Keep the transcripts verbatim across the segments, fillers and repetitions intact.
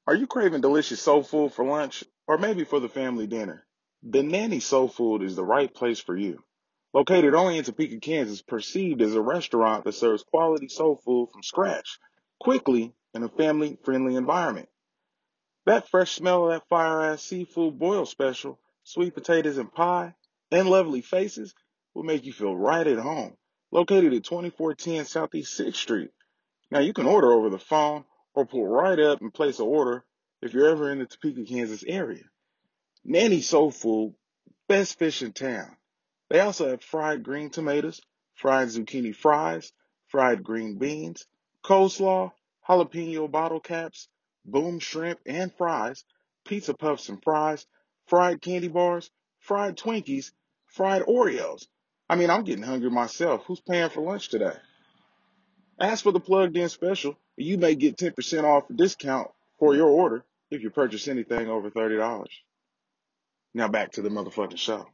Are you craving delicious soul food for lunch or maybe for the family dinner? The Nanny Soul Food is the right place for you. Located only in Topeka, Kansas, perceived as a restaurant that serves quality soul food from scratch, quickly in a family-friendly environment. That fresh smell of that fire-ass seafood boil special, sweet potatoes and pie, and lovely faces will make you feel right at home. Located at twenty-four ten Southeast sixth Street. Now you can order over the phone or pull right up and place an order if you're ever in the Topeka, Kansas area. Nanny Soul Food, best fish in town. They also have fried green tomatoes, fried zucchini fries, fried green beans, coleslaw, jalapeno bottle caps, boom shrimp and fries, pizza puffs and fries, fried candy bars, fried Twinkies, fried Oreos. I mean, I'm getting hungry myself. Who's paying for lunch today? Ask for the plugged in special. You may get ten percent off discount for your order if you purchase anything over thirty dollars. Now back to the motherfucking show.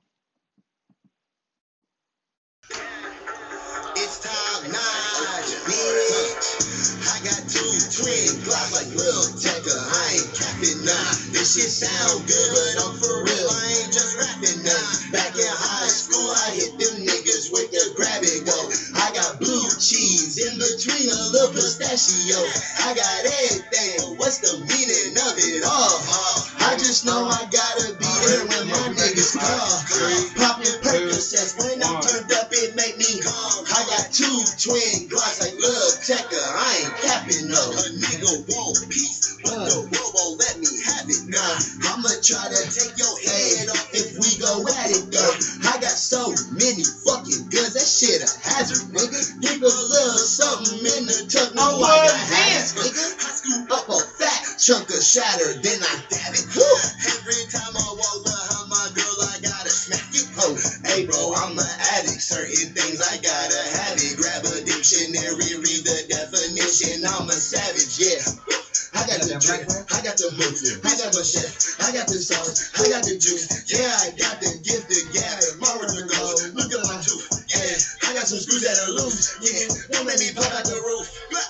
It's top notch, bitch. I got two twin glocks like Lil Tecca. I ain't capping nah. This shit sound good, but I'm for real. I ain't just rapping nah. Back in high school, I hit them niggas with the grab and go. I got blue cheese in between a little pistachio. I got everything. What's the meaning of it all? I just know I gotta be there when my niggas call. Popping Percocets when I'm turned up, it make me calm. I got two twin glocks like Lil Tecca. I ain't capping no. A nigga want peace, but the world won't let me have it. Nah, I'ma try to take your head off if we go at it though. I got so many fucking guns, that shit a hazard, nigga. Give a little something in the tuck, no I got hands, nigga. I scoop up a fat chunk of shatter, then I dab it. Woo. Every time I walk behind my girl, I gotta smack it. Oh, hey bro, I'm an addict. Certain things I gotta have it. Grab a dictionary, read the definition. I'm a savage, yeah. I got the drink, I got the move, I got the chef, I got the sauce, I got the juice. Yeah, I got the gift, the gap, my words are gold. Look at my tooth, yeah. I got some screws that are loose, yeah. Don't make me pop out the roof.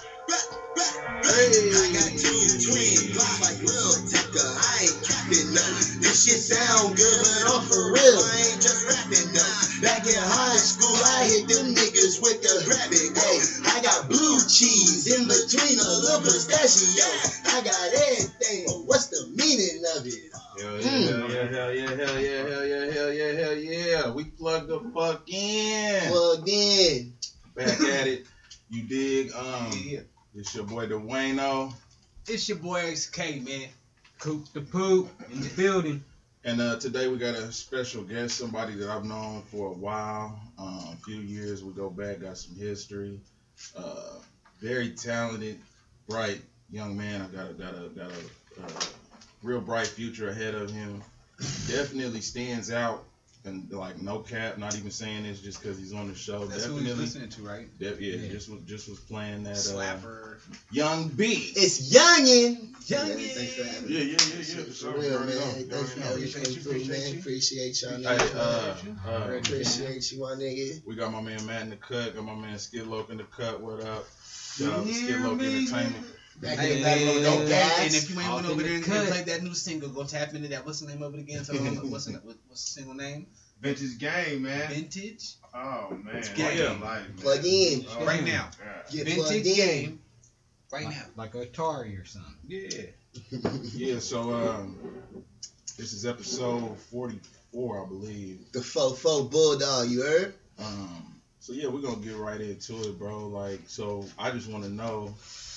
Hey, I got two twin glocks like Lil Tecca. I ain't capping none. This shit sound good, but I'm for real. I ain't just rapping none. Back in high school, I hit them niggas with the rabbit. Hey, I got blue cheese in between a little pistachio. I got everything. What's the meaning of it? Hell yeah, hell yeah, hell yeah, hell yeah, hell yeah, hell yeah, hell yeah. We plug the fuck in. Plugged in. Back at it. You dig? Um, Yeah. It's your boy Dwayno. It's your boy X K, man. Coop the poop in the building. And uh, today we got a special guest, somebody that I've known for a while, um, a few years. We go back, got some history. Uh, very talented, bright young man. I got a got a got a uh, real bright future ahead of him. Definitely stands out, and like no cap, not even saying this just because he's on the show. That's Definitely, who he's listening to, right? de- yeah, Yeah. just was just was playing that uh, Slapper. Young B. It's youngin. Youngin. Yeah, thanks for having me. Yeah, yeah, yeah, yeah. For real, man. Already know, Thanks for already having know. me come through, man. Appreciate y'all. Hey, niggas, uh, man. uh, Appreciate you, my nigga. we got my man Matt in the cut, got my man Skidloke in the cut. What up? Shout out to You hear Skidloke me? Entertainment. Back Hey, in the back hey, with hey, no hey, gas. And if you ain't Off went in over the there and cut. played that new single, go tap into that. What's the name of it again? Tell them what's the, what- what's the single name? Vintage game, man. Vintage. Oh man, It's what game. a life, man. Plug in. Oh, Right now. God. Get plugged Vintage in. game. Right like, now. like Atari or something. Yeah. Yeah, so um, this is episode forty-four, I believe. The fofo bulldog, you heard? Um, so yeah, we're gonna get right into it, bro. Like, so I just want to know,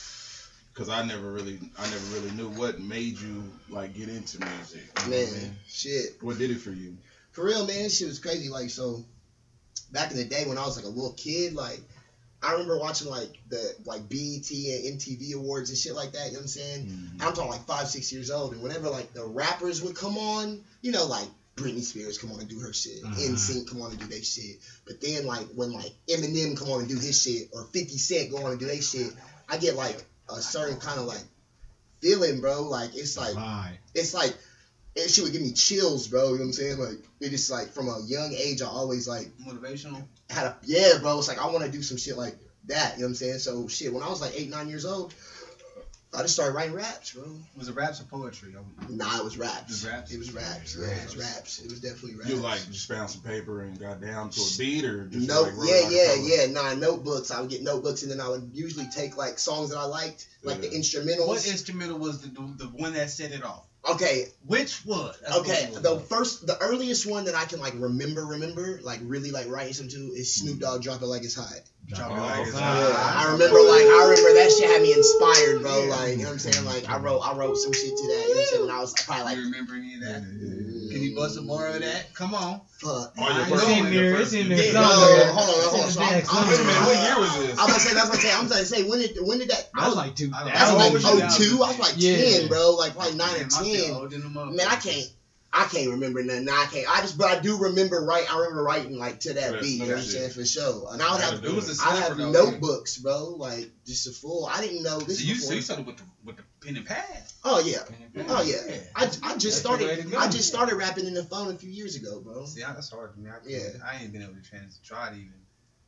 cause I never really, I never really knew what made you like get into music. You know Man, what I mean? shit. What did it for you? For real, man, this shit was crazy. Like, so, back in the day when I was like a little kid, like, I remember watching like the like B E T and M T V awards and shit like that. You know what I'm saying? Mhm. I'm talking like five, six years old, and whenever like the rappers would come on, you know, like Britney Spears come on and do her shit, Uh-huh. N Sync come on and do their shit. But then like when like Eminem come on and do his shit, or fifty Cent go on and do their shit, I get like a certain kind of like feeling, bro. Like it's like Bye. it's like it shit would give me chills, bro. You know what I'm saying? Like it just like from a young age, I always like Motivational. had a yeah, bro. It's like I want to do some shit like that. You know what I'm saying? So shit, when I was like eight, nine years old, I just started writing raps, bro. Was it raps or poetry? Nah, it was raps. It was raps? It was raps. Yeah, it was raps. It was definitely raps. You like just found some paper and got down to a beat, or just No, like wrote yeah, it like a yeah, poem? yeah. Nah, notebooks. I would get notebooks, and then I would usually take like songs that I liked, like Yeah. the instrumentals. What instrumental was the the one that set it off? Okay, Which one? That's okay. what it The was. first, the earliest one that I can like remember, remember, like really like writing some to is Snoop Dogg "Drop It Like It's Hot." Drop Oh, it like it's okay. hot. Yeah, I remember like I remember that shit had me inspired, bro. Like you know what I'm saying? Like I wrote I wrote some shit to that. You know what I'm saying? When I was probably like, You remember any of that? mm, Can you bust some more of that? Come on. fuck. Oh, your I first- know. your in there, first it's in beat. there Yeah, somewhere. no, hold on, hold on. It's So in I'm, the I'm, back Wait a minute, what somewhere. year was this? I'm gonna say that's what I'm saying. I'm gonna say when did when did that? That was like two I That How was old like was you? oh two. I was like Yeah. ten, bro. Like probably nine or Man, my shit ten. older than a motherfucker. Man, I can't. I can't remember nothing. I can't. I just, but I do remember right. I remember writing like to that Yeah, beat. You know what I'm shit. saying for sure. And I would Gotta have, do It was a I snapper have though. notebooks, bro. Like just a full. I didn't know this So you, before. so you started with the with the pen and pad. Oh yeah. Oh yeah. Yeah. I, I just That's the way started. to go. I just started rapping in the phone a few years ago, bro. See, I- that's hard for me. I, Yeah. I ain't been able to trans try to even.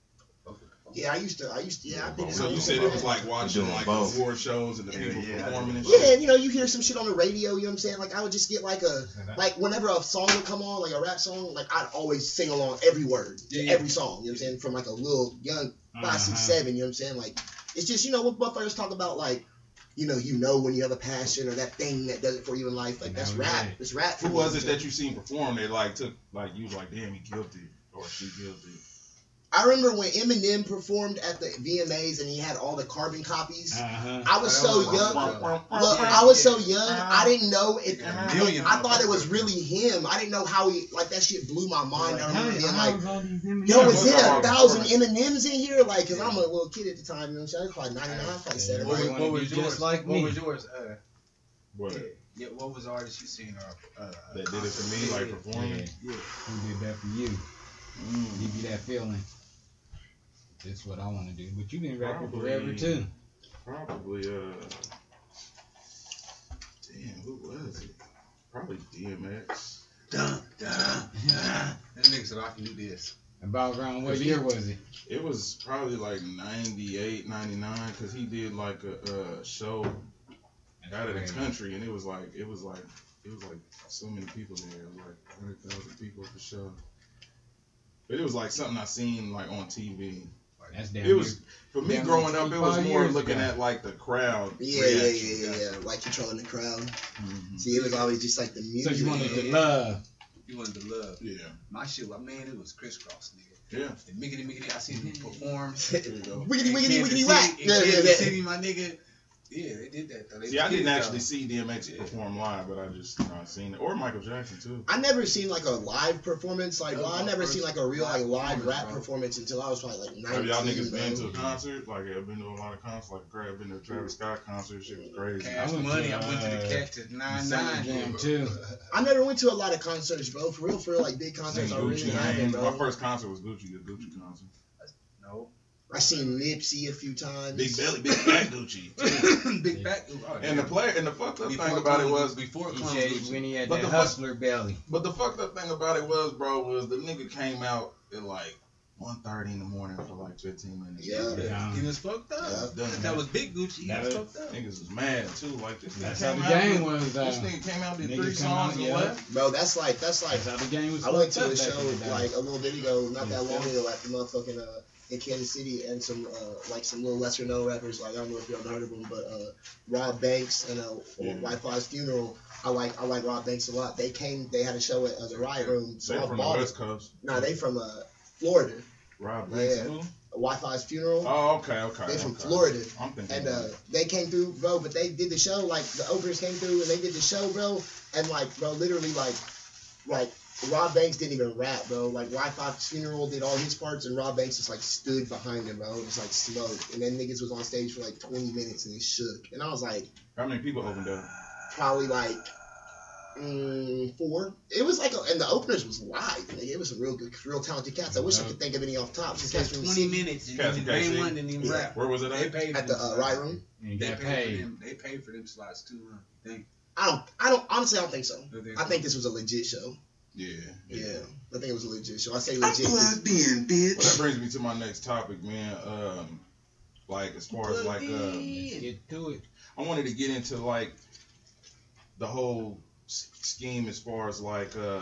Yeah, I used to. I used to. Yeah, I did. So you said it was like watching like award shows and the people yeah. performing and Yeah, shit. and you know, you hear some shit on the radio. You know what I'm saying? Like I would just get like a. Like whenever a song would come on, like a rap song, like I'd always sing along every word to Yeah, yeah. every song. You know what I'm saying? From like a little young five, six, Uh-huh. seven. You know what I'm saying? Like it's just you know what motherfuckers talk about like, you know, you know when you have a passion or that thing that does it for you in life. Like And that's that was rap. it. It's rap. Who was it that you seen perform that like took like you was like, damn, he guilty or she guilty? I remember when Eminem performed at the V M As and he had all the carbon copies. Uh-huh. I was That so was- young. Yeah. Look, I was so young. I didn't know if A million I thought it was motherfuckers. really him. I didn't know how he like that shit blew my mind. I remember being How like, was all these images? yo, is it Yeah. a thousand M and M's in here? Like, cause I'm a little kid at the time. You know what I'm saying? I was probably ninety-nine, probably Yeah. seven. What, was- wanna what be was just yours? like what me. was yours? Uh, What? yeah, what was the artist you seen? Or, uh, That did it for me, like performing. Yeah. Who did that for you? Mm. Give you that feeling. That's what I want to do. But you been rapping Probably. forever too. Probably uh damn, who was it? Probably D M X. dun, dun, dun. That nigga said I can do this. About around what Cause he- year was it? It was probably like ninety-eight, ninety-nine, because he did like a, uh show out of the country, and it was like it was like it was like so many people there, it was like hundred thousand people at the show. But it was like something I seen like on T V. That's damn It was near- for me damn growing near up. It was twenty-five more years looking ago. at like the crowd. Yeah, yeah, reaction. yeah, yeah, yeah. Like controlling the crowd. Mhm. See, it was always just like the So music. you wanted to Yeah. love. You wanted to love. Yeah, My shit, well, man, it was crisscross, nigga. yeah. The miggity miggity, I seen him perform. There you go. wiggity, In wiggity, Kansas wiggity, City- whack. In Yeah, yeah, Kansas yeah. City, my nigga. Yeah, they did that though. They See, I didn't did, actually though. see D M X perform live, but I just you know I seen it, or Michael Jackson too. I never seen like a live performance. Like, That was well, I my never first seen like a real like live live performance, rap bro. performance until I was probably like nineteen. Have y'all niggas bro. been to a concert? Like, I've been to a lot of concerts. Like, Craig, I've been to a Travis Scott concert. Shit was crazy. Cash I went money. to, I went to the uh, Cactus nine Summer nine. Jam too. I never went to a lot of concerts, bro. For real, for real, like big Seen concerts. I Gucci really Mane. haven't, bro. My first concert was Gucci, the Gucci concert. No. I seen Nipsey a few times. Big belly, big fat Gucci. Big fat. Oh, And the damn. player, and the fucked up Before thing about it Clone- was, before He Clone said Gucci. when he had But that the fuck- hustler belly. but the fucked up thing about it was, bro, was the nigga came out at like one thirty in the morning for like fifteen minutes. Yeah. Yeah. He was fucked up. Yeah. Done. That was Big Gucci. He That was was- fucked up. Niggas was mad too. Like this That's nigga how came the out. game did- was. This Uh, nigga came out, did Niggas three come out, songs and yeah. left. Bro, that's like that's like That's how the game was. I went to fucked a up show back in the day. like a little bit ago, not that Yeah. long ago, at the motherfucking uh in Kansas City, and some uh like some little lesser known rappers. Like I don't know if y'all heard of them, but uh Rob Banks and uh Yeah. Wi-Fi's funeral. I like I like Rob Banks a lot. They came, they had a show at uh, the Riot Room. So They I from the bought West it. Coast. No, they from uh Florida. Rob Banks. Yeah. Who? Wi-Fi's funeral. Oh, okay, okay. They from okay. Florida. I'm thinking. And uh, they came through, bro. But they did the show, like the openers came through, and they did the show, bro. And like, bro, literally, like, like Rob Banks didn't even rap, bro. Like Wi-Fi's funeral did all his parts, and Rob Banks just like stood behind him, bro. Just like smoked. And then niggas was on stage for like twenty minutes, and he shook. And I was like, how many people opened up? probably like mm, four. It was like, a, and the openers was live. Nigga. It was some real good, real talented cats. I wish I could think of any off top. Some cats Just from the twenty city minutes and Cats then and cats, Brain see? One didn't even Yeah. rap. Where was it They at? paid at for the them uh, slots. Riot Room. And you They got paid, paid. for them. They paid for them slots too, huh? Think. I don't, I don't, honestly, I don't think so. Don't think I so. think this was a legit show. Yeah. Yeah, I think it was a legit show. I say legit. 'cause- Well, that brings me to my next topic, man. Um, Like as far as like uh, Let's get to it. I wanted to get into like the whole s- scheme as far as like uh,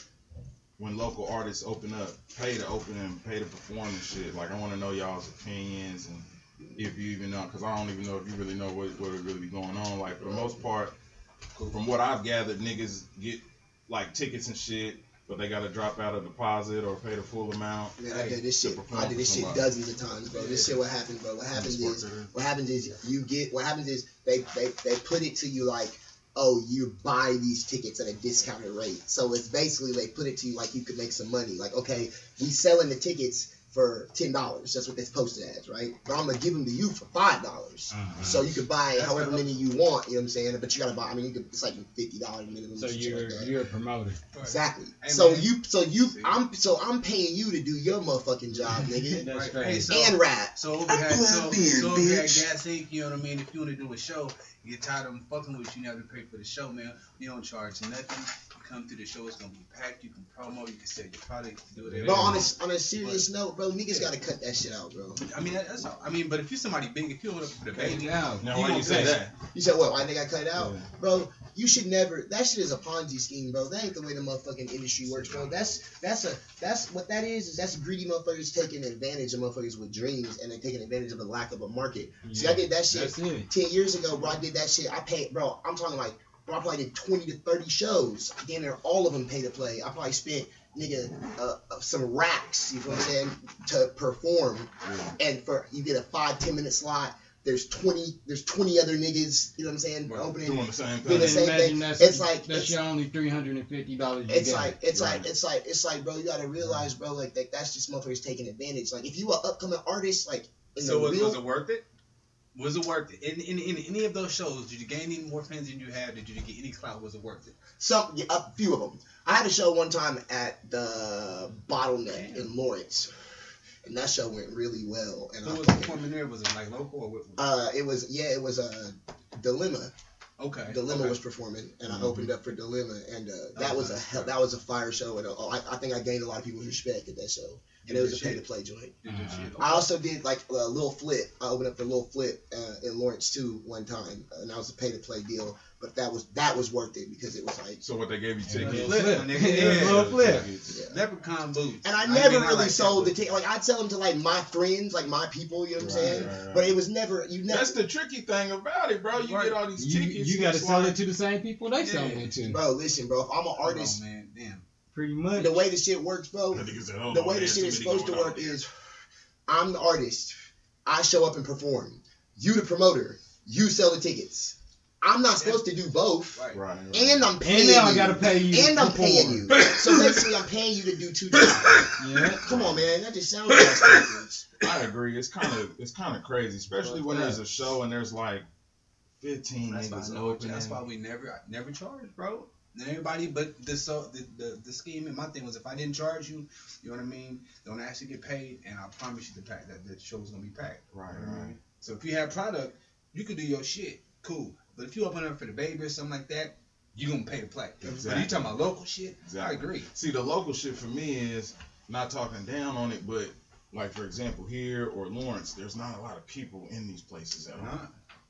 when local artists open up, pay to open and pay to perform and shit. Like I want to know y'all's opinions and if you even know, because I don't even know if you really know what what would really be going on. Like for the most part, from what I've gathered, niggas get like tickets and shit, but they gotta drop out a deposit or pay the full amount. Man, I did this to shit. perform I did for this shit somebody. dozens of times, bro. This shit, what happens, bro? What happens Sports is, center. what happens is you get. What happens is they they they put it to you like, oh, you buy these tickets at a discounted rate. So it's basically they put it to you like you could make some money. Like, okay, we selling the tickets for ten dollars. That's what it's posted as, right? But I'm gonna give them to you for five dollars. Uh-huh. So you could buy That's however the- many you want. You know what I'm saying? But you gotta buy. I mean, you could, it's like fifty dollars minimum. So shit you're like that. you're a promoter. Exactly. Hey, so man. you, so you, See? I'm, so I'm paying you to do your motherfucking job, nigga, That's Right. crazy. Hey, so, and rap. so over here, so, so over here at Gas Inc, you know what I mean? If you want to do a show, you get tired of them fucking with you, you never pay for the show, man. We don't charge nothing. You come through the show, it's gonna be packed. You can promo, you can sell your product, do whatever. Bro, on a on a serious note, bro, niggas gotta cut that shit out, bro. I mean, that, that's all. I mean, but if you're somebody big, if you want to for the Okay, baby, now, Now You why gonna you say pay. that? You said what? Why they got cut out, Yeah. bro? You should never. That shit is a Ponzi scheme, bro. That ain't the way the motherfucking industry works, bro. That's that's a that's what that is. Is that's greedy motherfuckers taking advantage of motherfuckers with dreams, and they taking advantage of the lack of a market. See, I did that shit That's it. ten years ago, bro. I did that shit. I paid, bro. I'm talking like, bro. I probably did twenty to thirty shows. Damn near all of them pay to play. I probably spent, nigga, uh, uh, some racks. You know what I'm saying? To perform, and for you get a five ten minute slot. There's twenty. There's twenty other niggas. You know what I'm saying? Right. Opening. Doing the same Doing the thing. same Imagine thing. That's, It's like- that's it's- your only three hundred and fifty dollars. It's like it's Right. like it's like it's like bro, you gotta realize, bro, like that, that's just motherfuckers taking advantage. Like if you are upcoming artist, like in so the was, real, was it worth it? Was it worth it? In, in, in any of those shows, did you gain any more fans than you had? Did you get any clout? Was it worth it? some yeah, a few of them. I had a show one time at the Bottleneck in Lawrence, and that show went really well. And Who I was fucking- performing there? Was it like local or what? uh, it was yeah, it was a uh, Dilemma. Okay. Dilemma okay. was performing, and Mhm. I opened up for Dilemma, and uh, that Oh, was a nice. hell, that was a fire show, and uh, I, I think I gained a lot of people's respect at that show, and it was a pay to play joint. Did your Uh-huh. shit. I also did like a Lil Flip. I opened up for Lil Flip uh, in Lawrence too one time, and that was a pay to play deal. But that was that was worth it because it was like, So what they gave you Yeah, tickets? Flip, flip. my nigga, Yeah, yeah. little flip. yeah. Leprechaun boots. And I mean, never I really like that, sold the but- ticket. Like I'd sell them to like my friends, like my people. You know what I'm Right, saying? right, right. But it was never you never. That's the tricky thing about it, bro. You Right. get all these You, tickets. you got to it's sell like- it to the same people they sell Yeah. it to. Bro, listen, bro. If I'm an Hold on, artist, man. Damn. Pretty much. the way the shit works, bro. That nigga said, "Hold The on, way man, the shit too is many supposed to going work on." is, I'm the artist. I show up and perform. You the promoter. You sell the tickets. I'm not supposed to do both. Right. Right, right. And I'm paying And now you. I gotta pay you. And I'm before. paying you. So basically, I'm paying you to do two jobs. Yeah. Come on, man. That just sounds like stupid. I agree. It's kind of it's kind of crazy, especially when there's a show and there's like fifteen That's why, niggas no, opening. that's why we never I never charge, bro. And everybody, but the so the, the the scheme and my thing was if I didn't charge you, you know what I mean, don't actually get paid, and I promise you the pack that the show's gonna be packed. Right, You know what I right. mean? So if you have product, you could do your shit, cool. But if you open up for the baby or something like that, you gonna pay to play. But Exactly. you talking about local shit? Exactly. I agree. See, the local shit for me is not talking down on it, but like for example, here or Lawrence, there's not a lot of people in these places at all. Nah.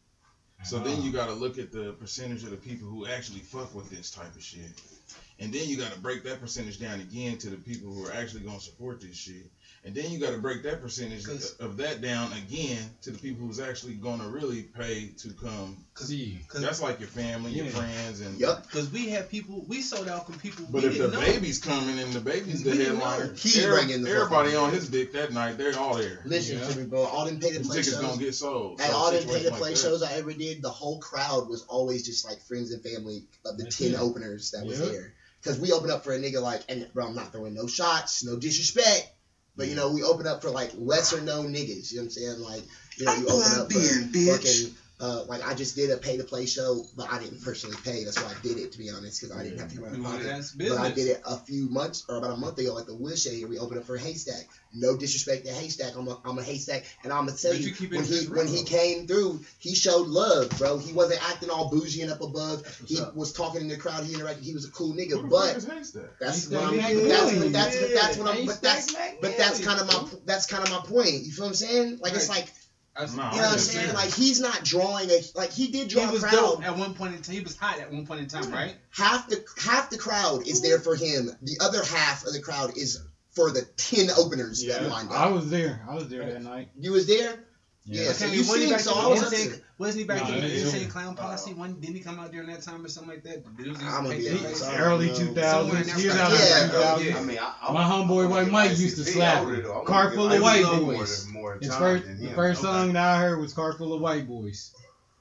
So then you got to look at the percentage of the people who actually fuck with this type of shit. And then you got to break that percentage down again to the people who are actually going to support this shit. And then you got to break that percentage Cause- of that down again to the people who's actually going to really pay to come. See. Cause, That's like your family, your Yeah. friends, and Yup. Cause we have people, we sold out from people. But we if the didn't know. baby's coming and the baby's the We didn't headliner, know. He's every- bringing the everybody fucking- on his dick that night, they're all there. Listen Yeah. to me, bro. All them pay to The play tickets shows. gonna get sold. At So all them situation pay to like play that. shows I ever did, the whole crowd was always just like friends and family of the That's ten it. openers that was Yep. there. Because we opened up for a nigga like, and bro, I'm not throwing no shots, no disrespect, but you know, we opened up for like lesser known niggas. You know what I'm saying? Like, you know, you open up for fucking, uh, like I just did a pay to play show, but I didn't personally pay. That's why I did it, to be honest, because I didn't have to come out We of wanted pocket. that's But I business. did it a few months or about a month ago at the Woodshed here. We opened up for Haystack. No disrespect to Haystack. I'm a, I'm a Haystack, and I'm gonna tell But you, you keep it when he just when real. he came through, he showed love, bro. He wasn't acting all bougie and up above. what's He up. was talking in the crowd. He interacted. He was a cool Who nigga. the But fuck is Haystack? that's Haystack what I'm. Mac But that's Million. but that's but that's what I'm. But Haystack that's Mac but that's Million. kind of my that's kind of my point. You feel what I'm saying? Like it's Right. like Nah, You know I what I'm understand. saying? Like he's not drawing a like he did draw He a was crowd. dope at one point in time. He was hot at one point in time, right? Half the half the crowd is there for him. The other half of the crowd is for the ten openers that lined I up. was there. I was there that night. You was there? Yeah. So Okay, you wasn't he seen back so in I the was up Insane- there. Wasn't he back Nah, in the it's- Insane Clown Posse? One didn't he come out during that time or something like that? The dudes used to I'm gonna paint be their honest, face? I don't Early know. two Somewhere thousands. in He was that out Yeah. there. Yeah. two Yeah. thousands. I mean, I, I, My homeboy I White give Mike Ice used to T slap older, it. though. I Car wanna full give of Ice T white more boys. than- more His time first, than the him. first Okay. song that I heard was "Car Full of White Boys."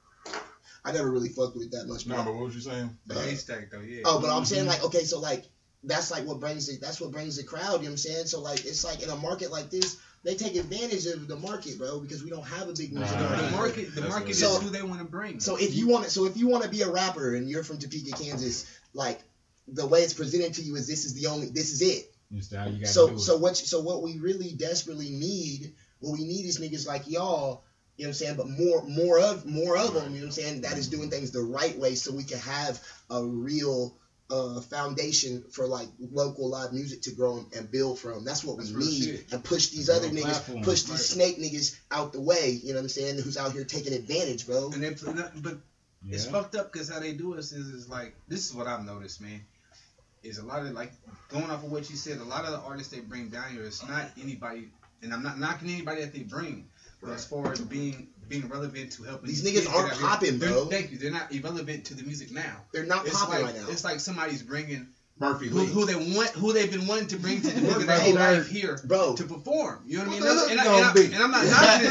I never really fucked with it that much. No, bro. but what was you saying? The haystack though, yeah. Oh, but I'm saying like okay, so like that's like what brings it. That's what brings the crowd. You know what I'm saying? So like it's like in a market like this, they take advantage of the market, bro, because we don't have a big music Right. The market. market, the That's market what is it is. who they want to bring. So if you want to, so if you want to be a rapper and you're from Topeka, Kansas, like the way it's presented to you is this is the only, this is it. Just how you got to So do it. so what so what we really desperately need, what we need is niggas like y'all. You know what I'm saying? But more more of more of them. You know what I'm saying? That is doing things the right way, so we can have a real uh, foundation for like local live music to grow and build from. That's what we That's real need, shit. and push these Real other niggas, platform. push these Right. snake niggas out the way. You know what I'm saying? Who's out here taking advantage, bro? And they, but it's Yeah. fucked up because how they do us is, is like, this is what I've noticed, man. Is a lot of like going off of what you said. A lot of the artists they bring down here, it's not anybody, and I'm not knocking anybody that they bring. But as far as being being relevant to helping These kids niggas get aren't out here, popping, they're- bro. Thank you. They're not irrelevant to the music now. They're not It's popping like right now. it's like somebody's bringing Murphy who, Lee. who they want, who they've been wanting to bring to the nigga that Hey, they live here bro. to perform. You know what I mean? What the And, I, hell and, I, gonna be? and I'm not knocking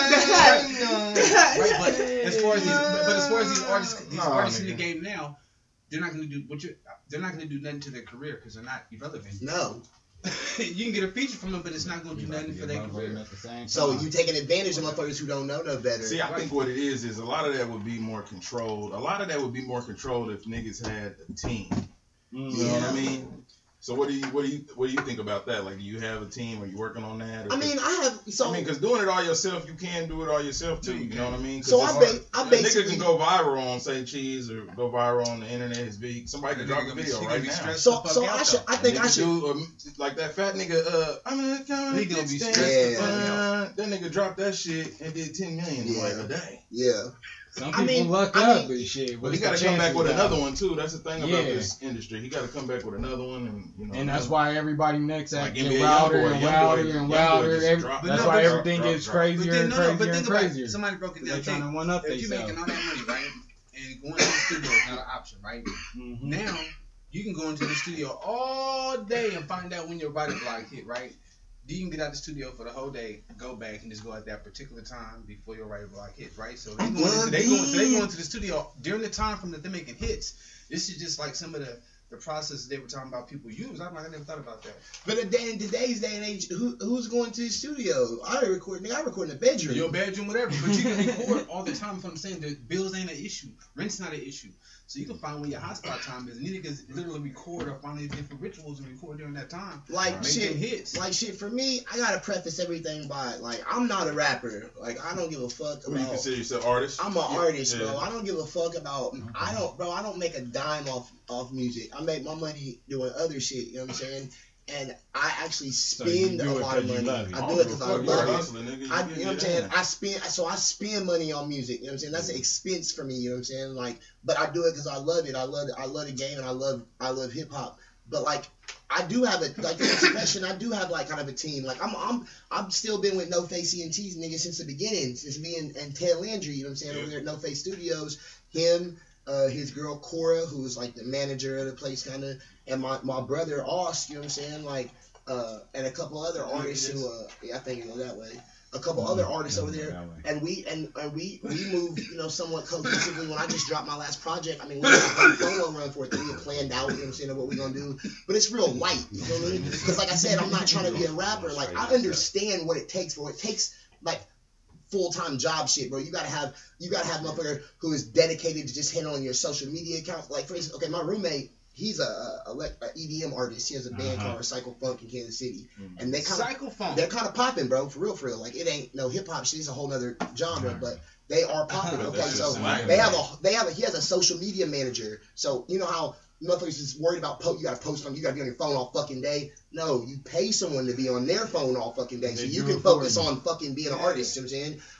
it. Right, but as far as these, but, but as far as these artists, these Nah, artists in the nigga. game now, they're not gonna do what you. They're not gonna do nothing to their career because they're not irrelevant. No. You can get a feature from them, but it's not gonna do You about nothing to for get their motivated career. at the same So time. you taking advantage of motherfuckers who don't know no better. See, I think what it is is a lot of that would be more controlled. A lot of that would be more controlled if niggas had a team. Mm. You know what I mean? So what do you what do you what do you think about that? Like, do you have a team? Are you working on that? Or I mean, I have so I mean, because doing it all yourself, you can do it all yourself too. You know what I mean? 'Cause So it's I hard. ba- I A basically- nigga can go viral on say cheese or go viral on the internet. His big somebody can Nigga drop a gonna be- video he right gonna be now. stressed so the fuck so out, I should though. I think I Nigga should do, um, like that fat nigga. Uh, I'm gonna come. He gonna be stand. stressed the fuck Uh, That nigga dropped that shit and did ten million Yeah. like a day. yeah. Some I people mean- luck I up mean- and shit. But What's he got to the come back chances with of another that? one too. That's the thing about Yeah. this industry. He got to come back with another one, and you know. And that's why everybody next Like act N B A get wilder Youngboy, and Youngboy- wilder and Youngboy wilder. just Every- dropped- That's no, why but- everything drop, gets drop. But crazier then and no, no, but crazier think and about it. crazier. Somebody broke it They're down. trying Think, to one up if you're making all that money, right, and going to the studio is not an option, right? Mhm. Now you can go into the studio all day and find out when your body block hit, right? Then you can get out the studio for the whole day, go back and just go at that particular time before your writer block hits, right? So they I going into, love they going so they it. go into the studio during the time from that they're making hits. This is just like some of the the process they were talking about people use. I'm like, I never thought about that. But in day- in today's day and age, who who's going to the studio? I record, nigga. I record in the bedroom. Your bedroom, whatever. But you can record all the time. That's what I'm saying. The bills ain't an issue. Rent's not an issue. So you can find when your hotspot time is. And you can literally record or find these different rituals and record during that time. Like Make shit, them hits. like shit. For me, I gotta preface everything by like I'm not a rapper. Like I don't give a fuck Who do you about. consider yourself artist? I'm an artist, Yeah. bro. I don't give a fuck about. I don't, bro. I don't make a dime off off music. I make my money doing other shit. You know what I'm saying? And I actually you spend do a it lot of 'cause you money. love it. I don't do it give a because I fuck, you're a love it. hustler, nigga. I, You you get know what I'm it saying? done. I spend, so I spend money on music. You know what I'm saying? That's an expense for me. You know what I'm saying? Like, but I do it because I love it. I love it. I love the game, and I love, I love hip hop. But like, I do have a like the expression. I do have like kind of a team. Like I'm, I'm, I've still been with No Face E N T's nigga since the beginning. Since me and, and Ted Landry. You know what I'm saying? Yeah. Over there at No Face Studios. Him, uh, his girl Cora, who was like the manager of the place, kind of, and my my brother Oz. You know what I'm saying? Like. Uh, and a couple other artists who, uh, yeah, I think you know that way. A couple Mhm. other artists Yeah, over there, that way. and we and, and we we moved, you know, somewhat cohesively. When I just dropped my last project, I mean, we had a whole solo run for it that we had planned out. You know what I'm saying? Of what we're gonna do, but it's real light. You know what I mean? Because like I said, I'm not trying to be a rapper. Like I understand what it takes for it. It takes like full time job shit, bro. You gotta have you gotta have a motherfucker who is dedicated to just handling your social media accounts. Like for instance, okay, my roommate. He's a, a, a, a E D M artist. He has a band Uh-huh. called Recycle Funk in Kansas City, Mhm. and they kind of Psycho phone. they're kind of popping, bro, for real, for real. Like it ain't no hip hop shit. It's a whole nother genre, but they are popping. That's Okay, just so slang. they have a they have a he has a social media manager. So you know how motherfuckers is worried about po- you gotta post on you gotta be on your phone all fucking day. No, you pay someone to be on their phone all fucking day, so They you do can it for focus you. on fucking being an artist. You know what I'm saying?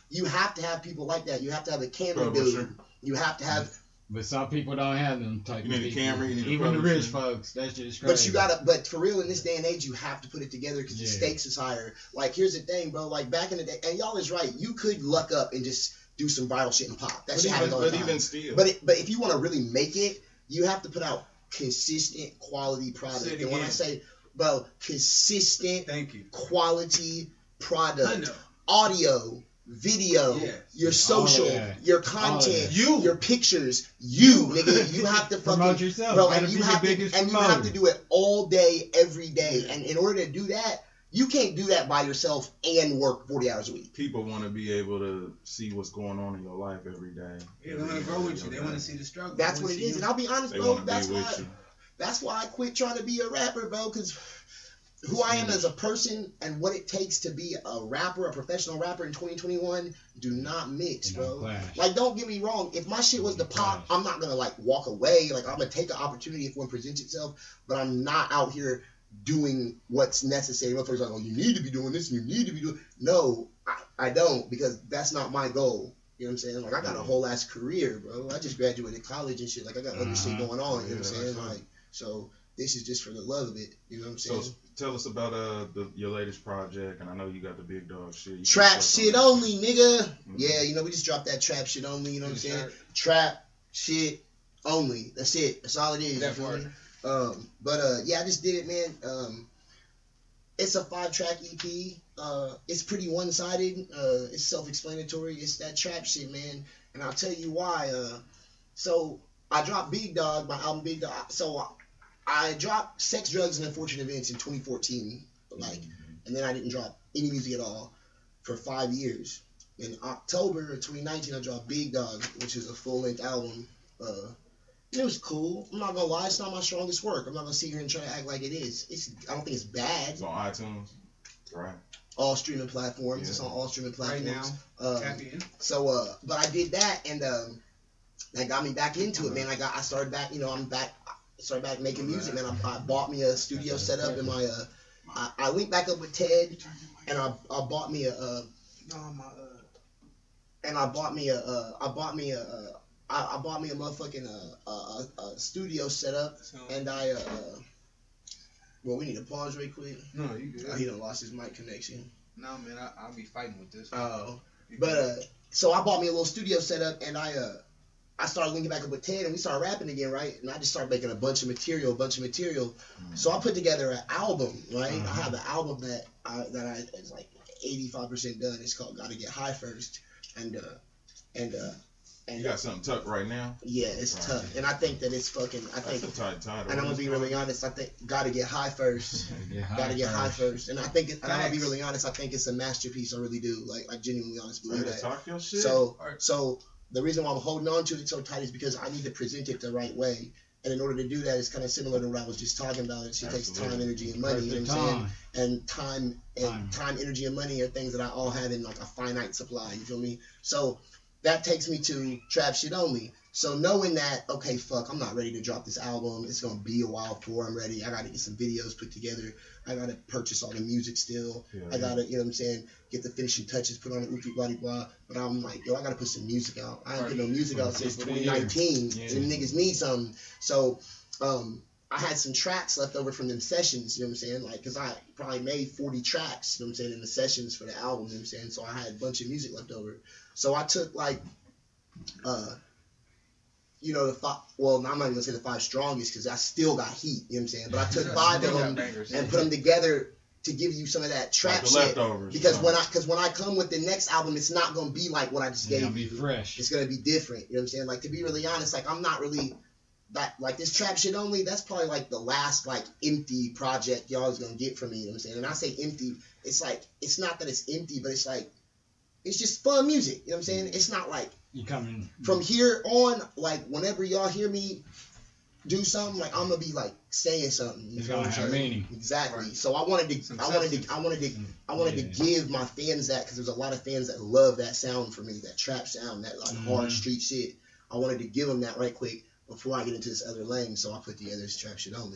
you have to have people like that. You have to have a camera Publisher. dude. You have to have. But some people don't have them type You of need a people. camera, you need a Even the rich publisher. folks, that shit is crazy. But you gotta. But for real, in this day and age, you have to put it together because the Yeah. stakes is higher. Like here's the thing, bro. Like back in the day, and y'all is right. You could luck up and just do some viral shit and pop. That But shit happens even, all the but time. even still. But it, but if you want to really make it, you have to put out consistent quality product. Say it And when I again. say, bro, consistent Thank you. quality I product, know. audio, video, Yes. your All social, of that. your All of content, that. You. your pictures, you, nigga, you have to fucking Promote yourself. bro, You gotta and you be your have to, biggest and you have to promoter. do it all day, every day. And in order to do that, you can't do that by yourself and work forty hours a week. People want to be able to see what's going on in your life every day. Yeah, they want to grow with you. They want to see the struggle. That's They what wanna it see is. you. And I'll be honest, They bro, want to that's be why. with you. That's why I quit trying to be a rapper, bro, because who I am as a person and what it takes to be a rapper, a professional rapper in twenty twenty-one, do not mix, You know, bro. clash. Like, don't get me wrong. If my shit was to pop, I'm not gonna like walk away. Like, I'm gonna take an opportunity if one presents itself, but I'm not out here doing what's necessary. Motherfuckers are like, oh, you need to be doing this, and you need to be doing. No, I, I don't, because that's not my goal. You know what I'm saying? Like, I got a whole ass career, bro. I just graduated college and shit. Like, I got other shit Uh-huh. going on. You know what I'm Yeah, saying? that's right. Like, so this is just for the love of it. You know what I'm So saying? tell us about uh the, your latest project, and I know you got the big dog shit. You can Trap touch on shit that. only, nigga. Mhm. Yeah, you know, we just dropped that trap shit only. You know what I'm Good saying? shirt. Trap shit only. That's it. That's all it is. That you feel part. me? Um, but uh, yeah, I just did it, man. Um, it's a five track E P. Uh, it's pretty one sided. Uh, it's self explanatory. It's that trap shit, man. And I'll tell you why. Uh, so I dropped Big Dog, my album Big Dog. So I, I dropped Sex, Drugs, and Unfortunate Events in twenty fourteen, like, and then I didn't drop any music at all for five years. In October of twenty nineteen, I dropped Big Dog, which is a full length album. Uh, it was cool. I'm not gonna lie, it's not my strongest work. I'm not gonna sit here and try to act like it is. It's I don't think it's bad. It's on iTunes, right? All streaming platforms. Yeah. It's on all streaming Right platforms. now. Um, Tap in. so, uh, but I did that, and um, that got me back into it, man. I got, I started back, you know, I'm back, started back making music, man. I, I bought me a studio setup, and my, uh, I, I linked back up with Ted, and I, I bought me a, uh, No, my, uh, and I bought me a, uh, I bought me a, uh, I, I bought me a motherfucking uh, a, a, a studio setup, so, and I, uh, well, we need to pause right quick. no, you good. Oh, he done lost his mic connection. No, man, I, I'll be fighting with this. Oh. You But good. uh, so I bought me a little studio setup, and I uh, I started linking back up with Ted, and we started rapping again, right? And I just started making a bunch of material, a bunch of material. So I put together an album, right? I have an album that I that I is like eighty-five percent done. It's called "Gotta Get High First," and uh, and uh, and You got something tucked right now. yeah, it's Right. tough, and I think that it's fucking. I That's think, a tight title. and I'm gonna be really honest. I think "Gotta Get High First." Gotta get high first, and I think, it, and I'm gonna be Facts. really honest. I think it's a masterpiece. I really do. Like, I genuinely, honestly believe Ready that. to talk your shit. So, Alright. so the reason why I'm holding on to it so tight is because I need to present it the right way. And in order to do that, it's kind of similar to what I was just talking about. It shit takes time, Absolutely. energy, and money. You know Perfect what I'm saying? time. And time and Time. time. energy, and money are things that I all have in like a finite supply. You feel me? So that takes me to Trap Shit Only. So knowing that, okay, fuck, I'm not ready to drop this album. It's gonna be a while before I'm ready. I gotta get some videos put together. I gotta purchase all the music still. Yeah, I gotta, you know what I'm saying, get the finishing touches put on it, oopie blah blah. But I'm like, yo, I gotta put some music out. I ain't put no music out since For the twenty year. nineteen. Yeah. And niggas need something. So, um, I had some tracks left over from them sessions, you know what I'm saying? Like, cause I probably made forty tracks, you know what I'm saying, in the sessions for the album, you know what I'm saying? So I had a bunch of music left over. So I took like, uh, you know, the five, well, I'm not even gonna say the five strongest because I still got heat, you know what I'm saying? But I took five of Still got them bangers. and put them together to give you some of that trap Like the shit. leftovers. Because or when I, something. because when I come with the next album, it's not gonna be like what I just It's gave gonna be you. fresh. It's gonna be different. You know what I'm saying? Like, to be really honest, like, I'm not really that, like, this Trap Shit Only, that's probably like the last like empty project y'all is gonna get from me. You know what I'm saying? And I say empty, it's like, it's not that it's empty, but it's like, it's just fun music. You know what I'm saying? It's not like, You coming from here on, like, whenever y'all hear me do something, like, I'm gonna be like saying something. You It's feel gonna what I'm have saying? meaning. Exactly. Right. So I wanted to, Some I wanted substance. to, I wanted to, I wanted Yeah. to give my fans that, because there's a lot of fans that love that sound for me, that trap sound, that like Mhm. hard street shit. I wanted to give them that right quick before I get into this other lane. So I put together this Trap Shit Only.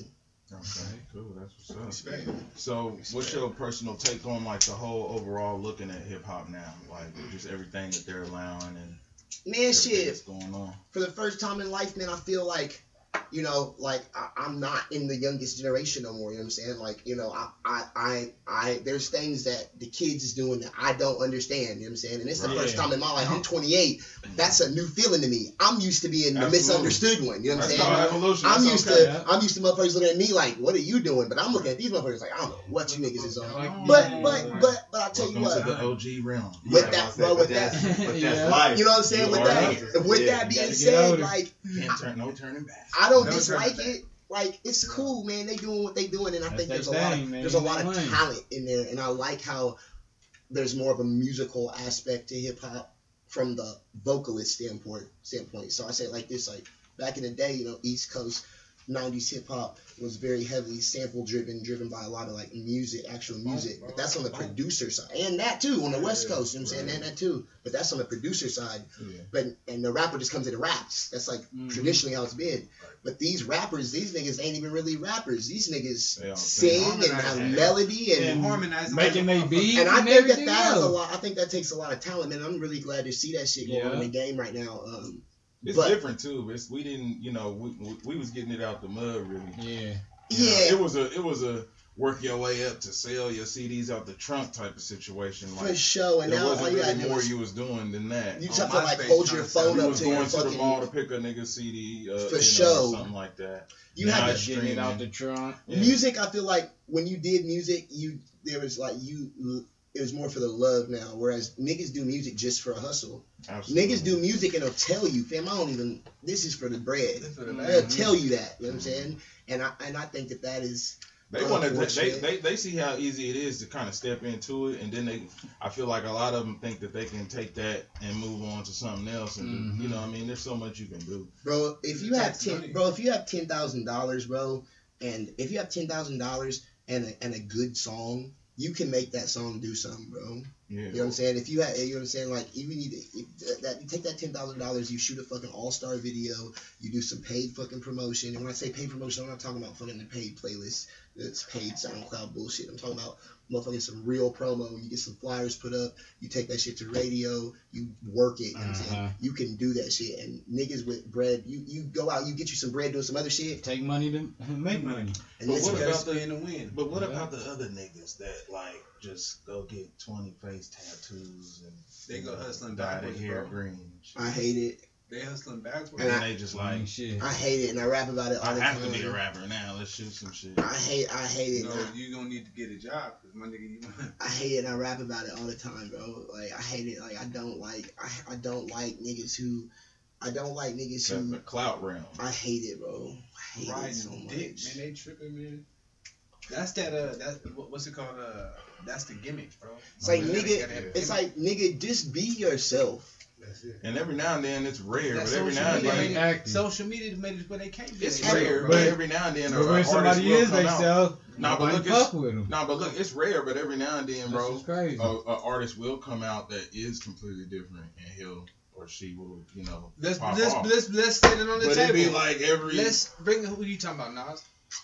Okay, cool. That's what's up. Respect. So, Respect. what's your personal take on like the whole overall looking at hip hop now, like just everything that they're allowing and Man, everything shit. that's going on? For the first time in life, man, I feel like, you know, like I, I'm not in the youngest generation no more. You know what I'm saying? Like, you know, I, I, I, I there's things that the kids is doing that I don't understand. You know what I'm saying? And it's the Right. first time in my life. I'm twenty-eight. That's a new feeling to me. I'm used to being the Absolutely. misunderstood one. You know what I'm That's saying? called evolution. I'm That's used okay. to I'm used to motherfuckers looking at me like, what are you doing? But I'm looking at these motherfuckers like, I don't know what you niggas is on. Like, But yeah. but but but I'll tell you Welcome what. to the O G realm. With Yeah, that, I was bro, saying, with but that's, that- but that's Yeah. life. You know what I'm saying? You With are that older. with Yeah, that you being gotta get said, older. like Can't turn, no turning back. I don't No dislike turning it. Like it's cool, man. They doing what they doing, and I That's think their there's a lot thing, of man. there's a They lot of money. talent in there, and I like how there's more of a musical aspect to hip hop from the vocalist standpoint. Standpoint. So I say it like this: like back in the day, you know, East Coast nineties hip hop was very heavily sample driven, driven by a lot of like music, actual music. But that's on the producer side, and that too on the West Coast. You know what I'm saying? And that too, but that's on the producer side. Yeah. But and the rapper just comes in and raps. That's like Mhm. traditionally how it's been. But these rappers, these niggas ain't even really rappers. These They niggas all sing sing. and have Harmonize. melody and. And Harmonizing making like they a beat And I and think that everything that has a else. lot. I think that takes a lot of talent, man. I'm really glad to see that shit going on in the Yeah. game right now. Um, It's But- different too. It's we didn't, you know, we, we we was getting it out the mud really. Yeah. You know, yeah, it was a it was a work your way up to sell your C Ds out the trunk type of situation. for Like sure. And there now all wasn't you gotta really do more is you was doing than that. you On just have to like MySpace hold trying your to sell phone You up was to going your to the fucking. mall to pick a nigga C D, uh, For you know, sure. or something like that. You Now had it's to, Getting it out the streaming. trunk. Yeah. music. I feel like when you did music, you there was like you. It was more for the love now, whereas niggas do music just for a hustle. Absolutely. Niggas do music and they'll tell you, fam, I don't even. This is for the bread. for the They'll bag. tell you that. You know what I'm saying? And I and I think that that is. They want to. They, Unfortunate. they they see how easy it is to kind of step into it, and then they. I feel like a lot of them think that they can take that and move on to something else, and do, Mhm. you know, what I mean, there's so much you can do. Bro, if you It have takes ten, money. bro, if you have ten thousand dollars, bro, and if you have ten thousand dollars and a, and a good song, you can make that song do something, bro. Yeah. You know what I'm saying? If you have, you know what I'm saying? Like, even you, if that, you take that ten thousand dollars, you shoot a fucking all star video, you do some paid fucking promotion. And when I say paid promotion, I'm not talking about fucking the paid playlist. It's paid SoundCloud bullshit. I'm talking about motherfucking some real promo. You get some flyers put up, you take that shit to radio, you work it. You know what I'm saying? Uh-huh. You can do that shit. And niggas with bread, you you go out, you get you some bread doing some other shit. Take money to make money. And But this what is about Gotta the- stay in the win. But what Yeah. about the other niggas that like just go get twenty face tattoos and They go hustling dye their backwards, hair bro. green? and shit? I hate it. They hustling backwards. And And then I- they just like, Like shit. I hate it, and I rap about it all I the have time. to be a rapper now. Let's shoot some shit. I hate, I hate it. No, and I- you gonna need to get a job, cause my nigga, you. I hate it and I rap about it all the time, bro. Like I hate it. Like I don't like I, I don't like niggas who I don't like niggas That's who the clout realm. I hate it, bro. I hate Riding it so much. dick, man. They tripping, man. That's that. Uh, that what- what's it called? Uh, that's the gimmick, bro. It's like You gotta- nigga, gotta have a it's gimmick. like nigga, just be yourself. That's it. And every now and then it's rare, That but every social now and media then Like made- acting. social media made it where they can't be. it's they rare. bro. But every now and then, But a when artist somebody will is come out. themselves, Nah, but nobody look, it's- fuck with them. No, but look, it's rare, but every now and then, bro, This is crazy. a, a artist will come out that is completely different, and he'll or she will, you know, Let's pop let's, off. let's let's set it on the But table. it'd be like every Let's bring who you talking about, Nas?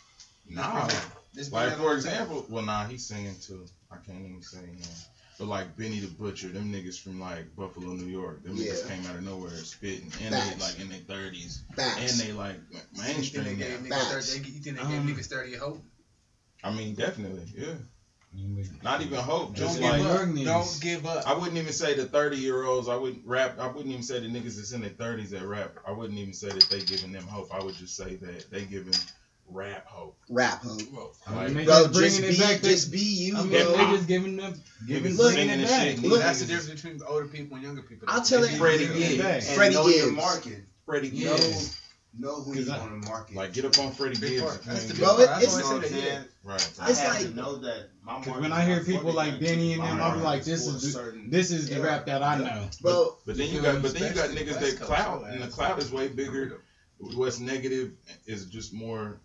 nah. Let's bring Like that for on the table. example, well, nah, he's singing too. I can't even say him. But like Benny the Butcher, them niggas from like Buffalo, New York, them niggas Yeah. came out of nowhere spitting, and Facts. they like in their thirties, Facts. and they like You think they mainstream gave now. niggas Facts. thirty? You think they Um, gave niggas thirty a hope? I mean, definitely, yeah. Don't Not even hope, just give like up. young niggas. Don't give up. I wouldn't even say the thirty year olds. I wouldn't rap. I wouldn't even say the niggas that's in their thirties that rap. I wouldn't even say that they giving them hope. I would just say that they giving rap hope. Rap, ho. I mean, Like, they Bro, just just bringing be, it back. They, just be you, I mean, bro. they just giving them, giving, Niggas Look, bringing singing it and back. shit. Look. That's the difference between older people and younger people. I'll tell They it- Freddie bring it Gibbs. back. Back. And Freddie know your Gibbs. market. Freddie Yeah. Gibbs. Know who Cause you I- want to market. Like get up on Freddie Big Gibbs. part. if you That's ain't the get- Bro, big it- part. it's- You know what I'm That's saying? it. Right. I It's have like- to know that my market. Because when I hear is people not like forty Benny and grams them, to I be my like, market this for is a the, certain this is the era. rap that I know. Bro, But then you You got, feel but then you got Especially niggas West that Coast, clout, your and the ass. clout is way bigger. What's negative is just more,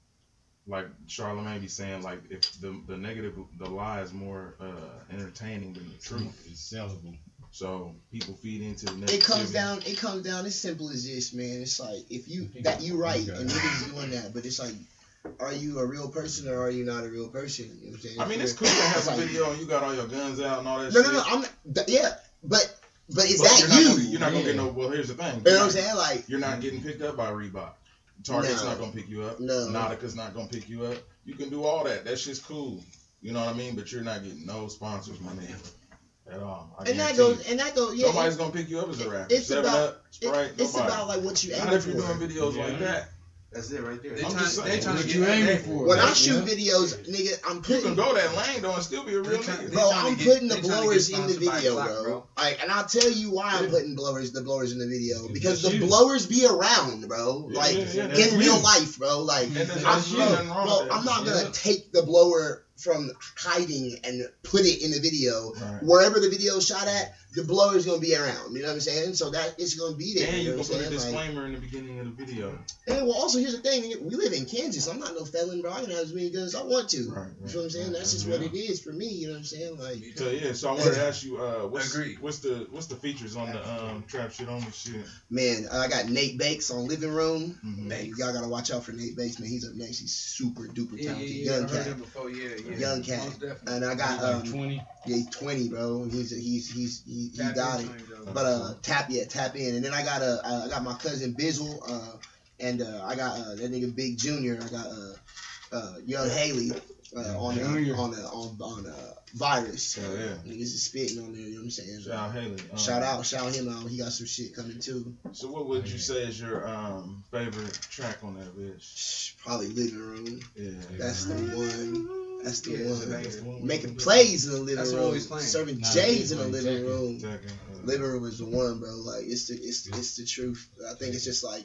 like Charlamagne be saying, like if the the negative, the lie is more uh, entertaining than the truth. It's sellable. So people feed into the negativity. it comes down. It comes down as simple as this, man. It's like if you that you right and niggas doing that, but it's like are you a real person or are you not a real person? You know what I'm saying? I mean, it's cool to have a video and you got all your guns out and all that no, shit. No, no, no. I'm not, yeah, but but is but that you're not you? Gonna, you're not yeah. gonna get no. Well, here's the thing. You know what I'm saying? Like you're not getting picked up by Reebok. Target's no, not gonna pick you up. No. Nautica's not gonna pick you up. You can do all that. That shit's cool. You know what I mean? But you're not getting no sponsors, my nigga. At all. I and that goes, and that goes, yeah. Nobody's gonna pick you up as a rapper. It's Seven about, up, Sprite, it, it's nobody. about like what you aim for. Not if you're doing videos yeah. like that. That's it right there. They I'm trying, just they trying what to you get aiming that. for. When I Yeah. shoot videos, nigga, I'm You putting. can go that lane though and still be a real They're nigga. Bro, trying to I'm get- putting the they're trying to blowers get in the sponsored by video, Glock, bro. bro. Like, and I'll tell you why I'm putting blowers, the blowers in the video because the That's you. blowers be around, bro. Yeah, like yeah, yeah, that's in real you. life, bro. Like, And there's I'm, absolutely bro, nothing wrong bro, with that. I'm not gonna Yeah. take the blower from hiding and put it in the video. Right. Wherever the video is shot at, the blower is gonna be around. You know what I'm saying? So that it's gonna be there. And you you know can what put I'm a saying? Like, disclaimer in the beginning of the video. and well, also here's the thing: we live in Kansas. I'm not no felon, bro. I can have as many guns as I want to. Right, right, you know what I'm saying? right, That's just yeah. what it is for me. You know what I'm saying? Like, So yeah, so I wanted to ask you, uh, what's Agreed. what's the what's the features on the um trap shit on the shit? man, I got Nate Bakes on Living Room. Mhm. Man, y'all gotta watch out for Nate Bakes, man. He's up next. He's super duper Yeah, yeah, talented, yeah. young I heard cat, him before. Yeah, yeah. young cat. Most definitely. And I got Like um, twenty. yeah, he's twenty, bro. He's he's he's he, he Tap got in, it. bro. But uh, tap yeah, tap in, and then I got uh, I got my cousin Bizzle, uh, and uh, I got uh, that nigga Big Junior. I got uh, uh, Young Haley uh, on the, Junior. on the, on on uh, Virus. Hell yeah. Niggas is spitting on there. You know what I'm saying? Shout out Haley. Um, Shout out, shout him out. He got some shit coming too. So what would you say is your um favorite track on that bitch? Shh, Probably Living Room. Yeah. That's the one. That's the Yeah, one. that's the one. Making plays in the living That's the room. one we was playing. Serving Nah, J's we in the was living playing room. Second, uh, Living room is the one, bro. Like it's the it's it's the truth. I think it's just like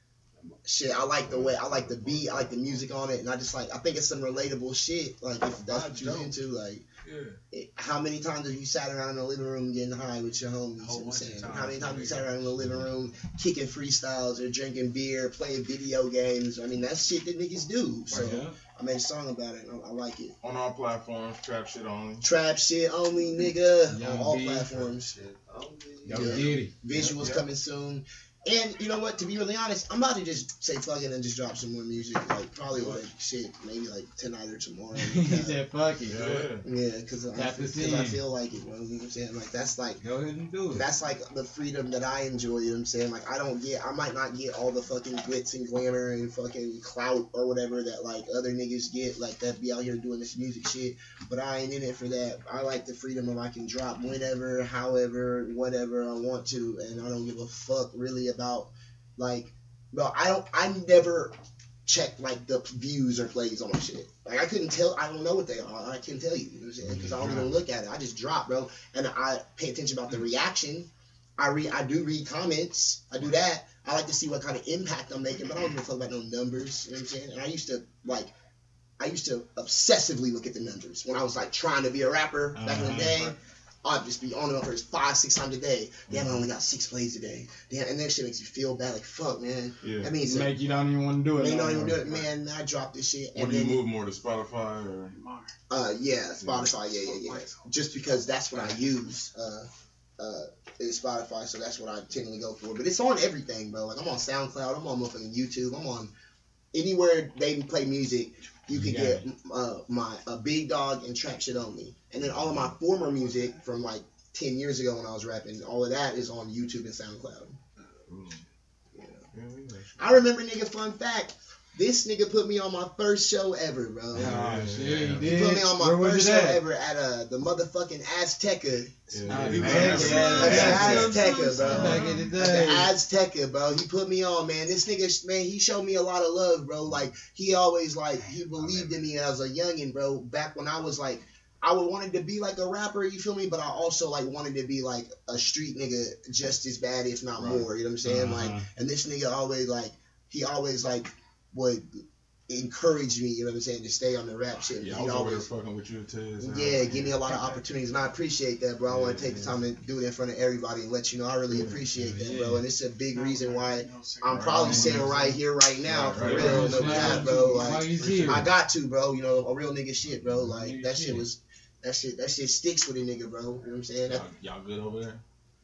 shit. I like the way I like the beat. I like the music on it, and I just like I think it's some relatable shit. Like if that's what you're Dope. into, like Yeah. it, how many times have you sat around in the living room getting high with your homies? You know Whole what I'm bunch of saying? times, How many times have you nigga. sat around in the living room kicking freestyles or drinking beer, playing video games? I mean that's shit that niggas do. So Yeah. I made a song about it. And I, I like it. on all platforms, trap shit only. Trap shit only, nigga, Young on all B. platforms. Yo, Yeah. Diddy. Visuals Yeah. coming soon. And you know what? To be really honest, I'm about to just say fuck it and just drop some more music. Like probably like shit, maybe like tonight or tomorrow. He said, "Fuck it." Yeah. Yeah, because I, Tap the cause I scene. feel like it, bro. You know what I'm saying? Like that's like Go ahead and do it. that's like the freedom that I enjoy. You know what I'm saying? Like I don't get, I might not get all the fucking glitz and glamour and fucking clout or whatever that like other niggas get, like that be out here doing this music shit. But I ain't in it for that. I like the freedom of I can drop whenever, however, whatever I want to, and I don't give a fuck really about like, bro. I don't, I never check like the views or plays on my shit. Like I couldn't tell. I don't know what they are. I can't tell you. You know what I'm saying? Because I don't even look at it. I just drop, bro, and I pay attention about the reaction. I read. I do read comments. I do that. I like to see what kind of impact I'm making, but I don't give a fuck about no numbers. You know what I'm saying? And I used to like. I used to obsessively look at the numbers when I was like trying to be a rapper back in the Uh-huh. day. I'd just be on and off for five, six times a day. Damn, I only got six plays a day. Damn, and that shit makes you feel bad. Like fuck, man. Yeah. That means Make you don't even want to do it. man, no don't even more. do it, man. I dropped this shit, What and do you then move more to Spotify or? uh, yeah, Spotify, yeah, yeah, yeah. Just because that's what I use. Uh, uh, is Spotify, so that's what I tend to go for. But it's on everything, bro. Like I'm on SoundCloud, I'm on motherfucking YouTube, I'm on anywhere they play music. You can Yeah. get uh, my uh, Big Dog and Trap Shit Only, and then all of my former music from like ten years ago when I was rapping. All of that is on YouTube and SoundCloud. Mm. Yeah. Yeah, we got you. I remember, nigga. Fun fact. This nigga put me on my first show ever, bro. Oh, Yeah, shit, yeah. he He did. put me on my Where was first it show at? ever at uh, the motherfucking Azteca. Yeah, Nah, he was man, never- yeah, At yeah. the Azteca, bro. Back in the At the day. Azteca, bro. He put me on, man. This nigga, man, he showed me a lot of love, bro. Like, he always, like, he believed in me as a youngin', bro. Back when I was, like, I would wanted to be, like, a rapper, you feel me? But I also, like, wanted to be, like, a street nigga just as bad, if not Right. more. You know what I'm saying? Uh-huh. Like, and this nigga always, like, he always, like, would encourage me, you know what I'm saying, to stay on the rap shit. Yeah, I He'd was over there always, fucking with you too. so- yeah, give me a lot of opportunities, and I appreciate that, bro. I want to take the time to do it in front of everybody and let you know I really Yeah. appreciate that, Yeah. bro. And it's a big reason why I'm Right. probably sitting right here, right now, Right, for right, real, right. no cap, bro. Like, Why he's here? I got to, bro. You know, a real nigga shit, bro. Like Nigga that shit shit. was, that shit, that shit sticks with a nigga, bro. You know what I'm saying? That, Y'all, y'all good over there?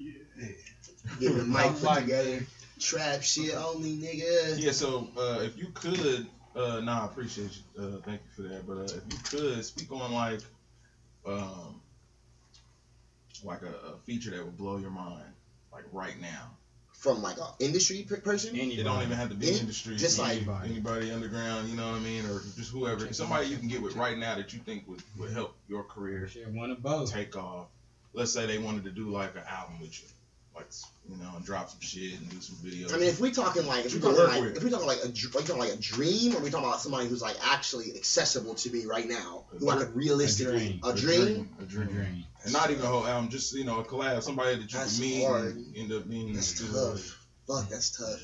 getting the mic put Like- together, trap shit only, nigga. Yeah. So uh, if you could Uh, nah, I appreciate you. Uh, thank you for that. But uh, if you could speak on like, um, like a, a feature that would blow your mind, like right now. From like an industry per- person? Anybody. It don't even have to be Any, industry. Just like anybody. anybody underground, you know what I mean, or just whoever. Somebody you can get with right now that you think would, would help your career. Share one of both. Take off. Let's say they wanted to do like an album with you, like you know, and drop some shit and do some videos. I mean, if we talking like, if we talking like, if we talking like a, dr- we talking like a dream, or we talking about somebody who's like actually accessible to me right now, who I could realistically, a dream, a dream, a dream, a dream. And not even a whole album, just you know, a collab, somebody that you that's can meet hard. and end up being. That's tough. Fuck, that's tough.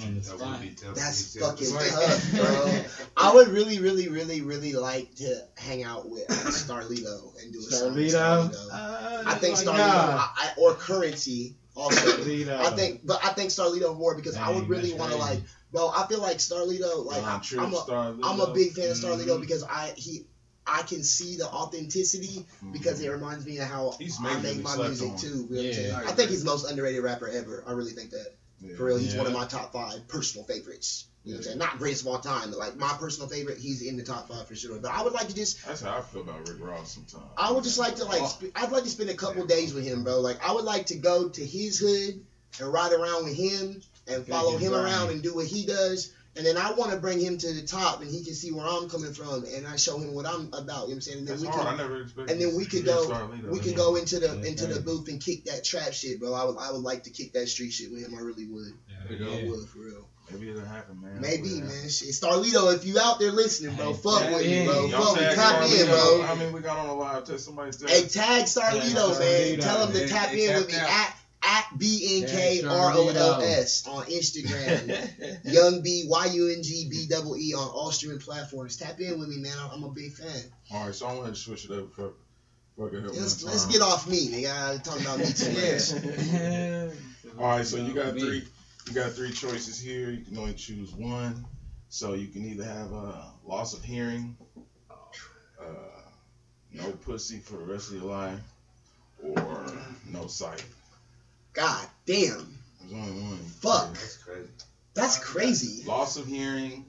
That's fucking tough, bro. I would really, really, really, really like to hang out with uh, Starlito and do a song with Starlito. Uh, I think Starlito, I, I, or Currency also. I think, but I think Starlito more because Dang, I would really want to like, bro. I feel like Starlito, like nah, I, true, I'm a, Starlito. I'm a big fan of Starlito mm-hmm. because I he. I can see the authenticity because it reminds me of how he's I make my music on. too. Really yeah, I think he's the most underrated rapper ever. I really think that. Yeah. For real, he's yeah. one of my top five personal favorites. You know what I'm saying? Not greatest of all time, but like my personal favorite, he's in the top five for sure. But I would like to just. That's how I feel about Rick Ross sometimes. I would just like to like. Sp- I'd like to spend a couple days with him, bro. Like I would like to go to his hood and ride around with him and follow him around and do what he does. And then I want to bring him to the top, and he can see where I'm coming from, and I show him what I'm about. You know what I'm saying? And then That's we hard. can, I never expected. And then we could go, we could go into the yeah, into right. the booth and kick that trap shit, bro. I would, I would like to kick that street shit with him. I really would. Yeah, I yeah. would for real. Maybe it'll happen, man. Maybe, man. Shit, Starlito, if you out there listening, bro, fuck yeah, with yeah. me, bro. Y'all Fuck me, tap Starlito. in, bro. How many we got on the live? Tell somebody. Tell Hey, tag Starlito, yeah, man. Starlito. Tell him to Hey, tap hey, in with me at. At B N K R O L S on Instagram. Young B, Y U N G B E E on all streaming platforms. Tap in with me, man. I'm, I'm a big fan. All right, so I wanted to switch it up. For, for let's, let's get off me, nigga. Talking about me too much. All right, so you got three. You got three choices here. You can only choose one. So you can either have a loss of hearing, uh, no pussy for the rest of your life, or no sight. God damn. There's only one. Fuck. That's crazy. That's crazy. Loss of hearing.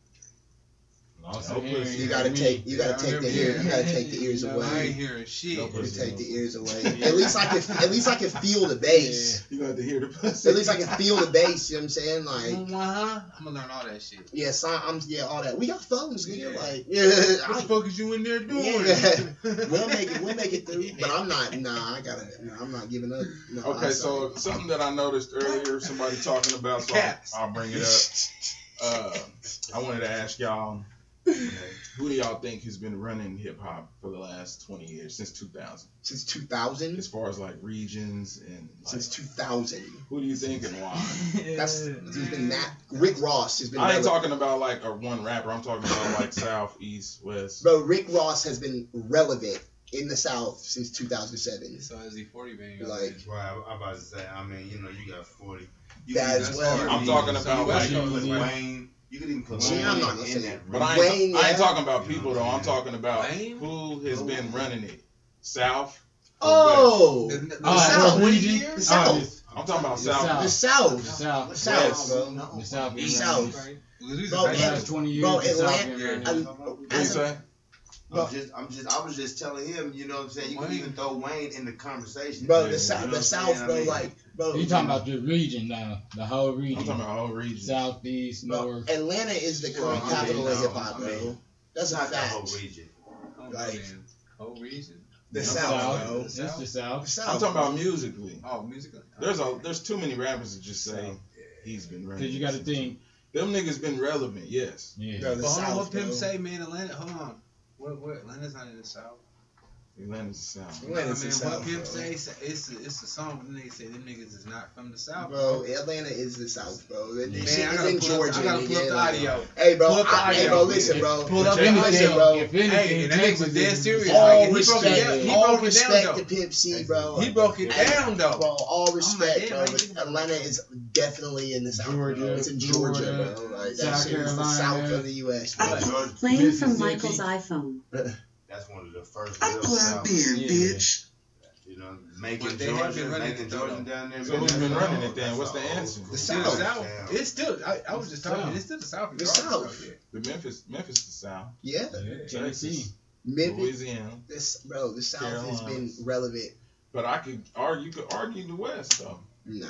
Loss no of hearing. You gotta take. You gotta Yeah, take the ear. You gotta take the ears I away. ain't hearing shit. No You pussy. take the ears away. At least I can. At least I can feel the bass. You got to hear the pussy. At least I can feel the bass. You know what I'm saying? Like. Uh-huh. I'm gonna learn all that shit. Yeah, so I'm yeah, all that. We got phones, nigga. Yeah. Like, yeah, What I, the fuck is you in there doing? Yeah. we'll make it. We'll make it through. But I'm not. Nah, I gotta. Nah, I'm not giving up. No, Okay, I'm so sorry. something that I noticed earlier, somebody talking about, so I'll, I'll bring it up. Uh, I wanted to ask y'all, who do y'all think has been running hip hop for the last twenty years, since two thousand? Since two thousand. As far as like regions and like, Since two thousand. who do you think and why? That's there's been that. Rick Ross has been. I ain't relevant. talking about like a one rapper. I'm talking about like South, East, West. Bro, Rick Ross has been relevant in the South since two thousand seven. So is he forty, man? Like, Right, I'm about to say. I mean, you know, you got forty. You That as that's well. hard. I'm You talking can- about you like, can put Wayne. Wayne. You could even put See, Wayne I'm not gonna in say that. but I ain't, Wayne, I ain't yeah. talking about people though. I'm talking about Wayne? who has been running it. South. or Oh, The, the, the, Oh, South. what The region? South. Oh, West. I'm talking about The South. South. The South. The South. The South, Yes. bro. The South. The is South. running. Bro, The last twenty years. Bro, the South Atlanta- been running. Um, What you as a- say? I'm just, I'm just, I was just telling him, you know what I'm saying? You Wayne. can even throw Wayne in the conversation. Bro, Yeah, the South, you know the what I'm South, saying? bro, I mean, like, bro. You talking about the region now, the whole region. I'm talking about whole region. Southeast, bro, North. Atlanta is the current Well, I capital mean, of no, hip hop, I bro. mean, That's a not that fact. whole region. oh, Like- man. Whole reason. The The South, bro. It's the The South. South. I'm talking about musically. Oh, musically. There's a there's too many rappers that just say he's been running. Because you got to think. Them niggas been relevant, yes. Yeah. Bro, the But hold on, South, what Pimp bro. say, man? Atlanta, hold on. What, what, Atlanta's not in the South. Atlanta's the South. Atlanta's I mean, the what South, Pimp bro. say, it's a, it's a, it's a song, but then they say them niggas is not from the South. Bro, Atlanta is the South, bro. That Man, shit I is gotta in pull up- Georgia. I gotta pull up nigga. the Like, audio. Hey, bro. Pull up the I, hey, audio. bro. Listen, bro. Pull up Listen, anything, bro. if anything, Hey, and that nigga was dead Texas serious. is- Like, All he broke it respect, down. He all broke it respect down, to though. Pimp C, bro. He broke it Hey, down, though. Bro, all respect, damn, bro. I But ain't- Atlanta is definitely in the South. Georgia, bro. It's in Georgia, Florida, bro. Like, that South shit is the Carolina. South of the U S I bro. Georgia, Playing from Mississippi. Michael's iPhone. that's one of the first I'm real plugged South. in, Yeah. bitch. You know know, Macon, But they have Georgia, been running Macon, it, Georgia though. down there. So who's been running it then? What's the answer? The Still South. the South. South. It's still. I, I was just talking. South. It's still the South. The South. The Memphis, Memphis, the South, Yeah. Tennessee. Memphis, Louisiana. this, bro, the South has been Carolinas. relevant. But I could argue, you could argue the West though. Nah.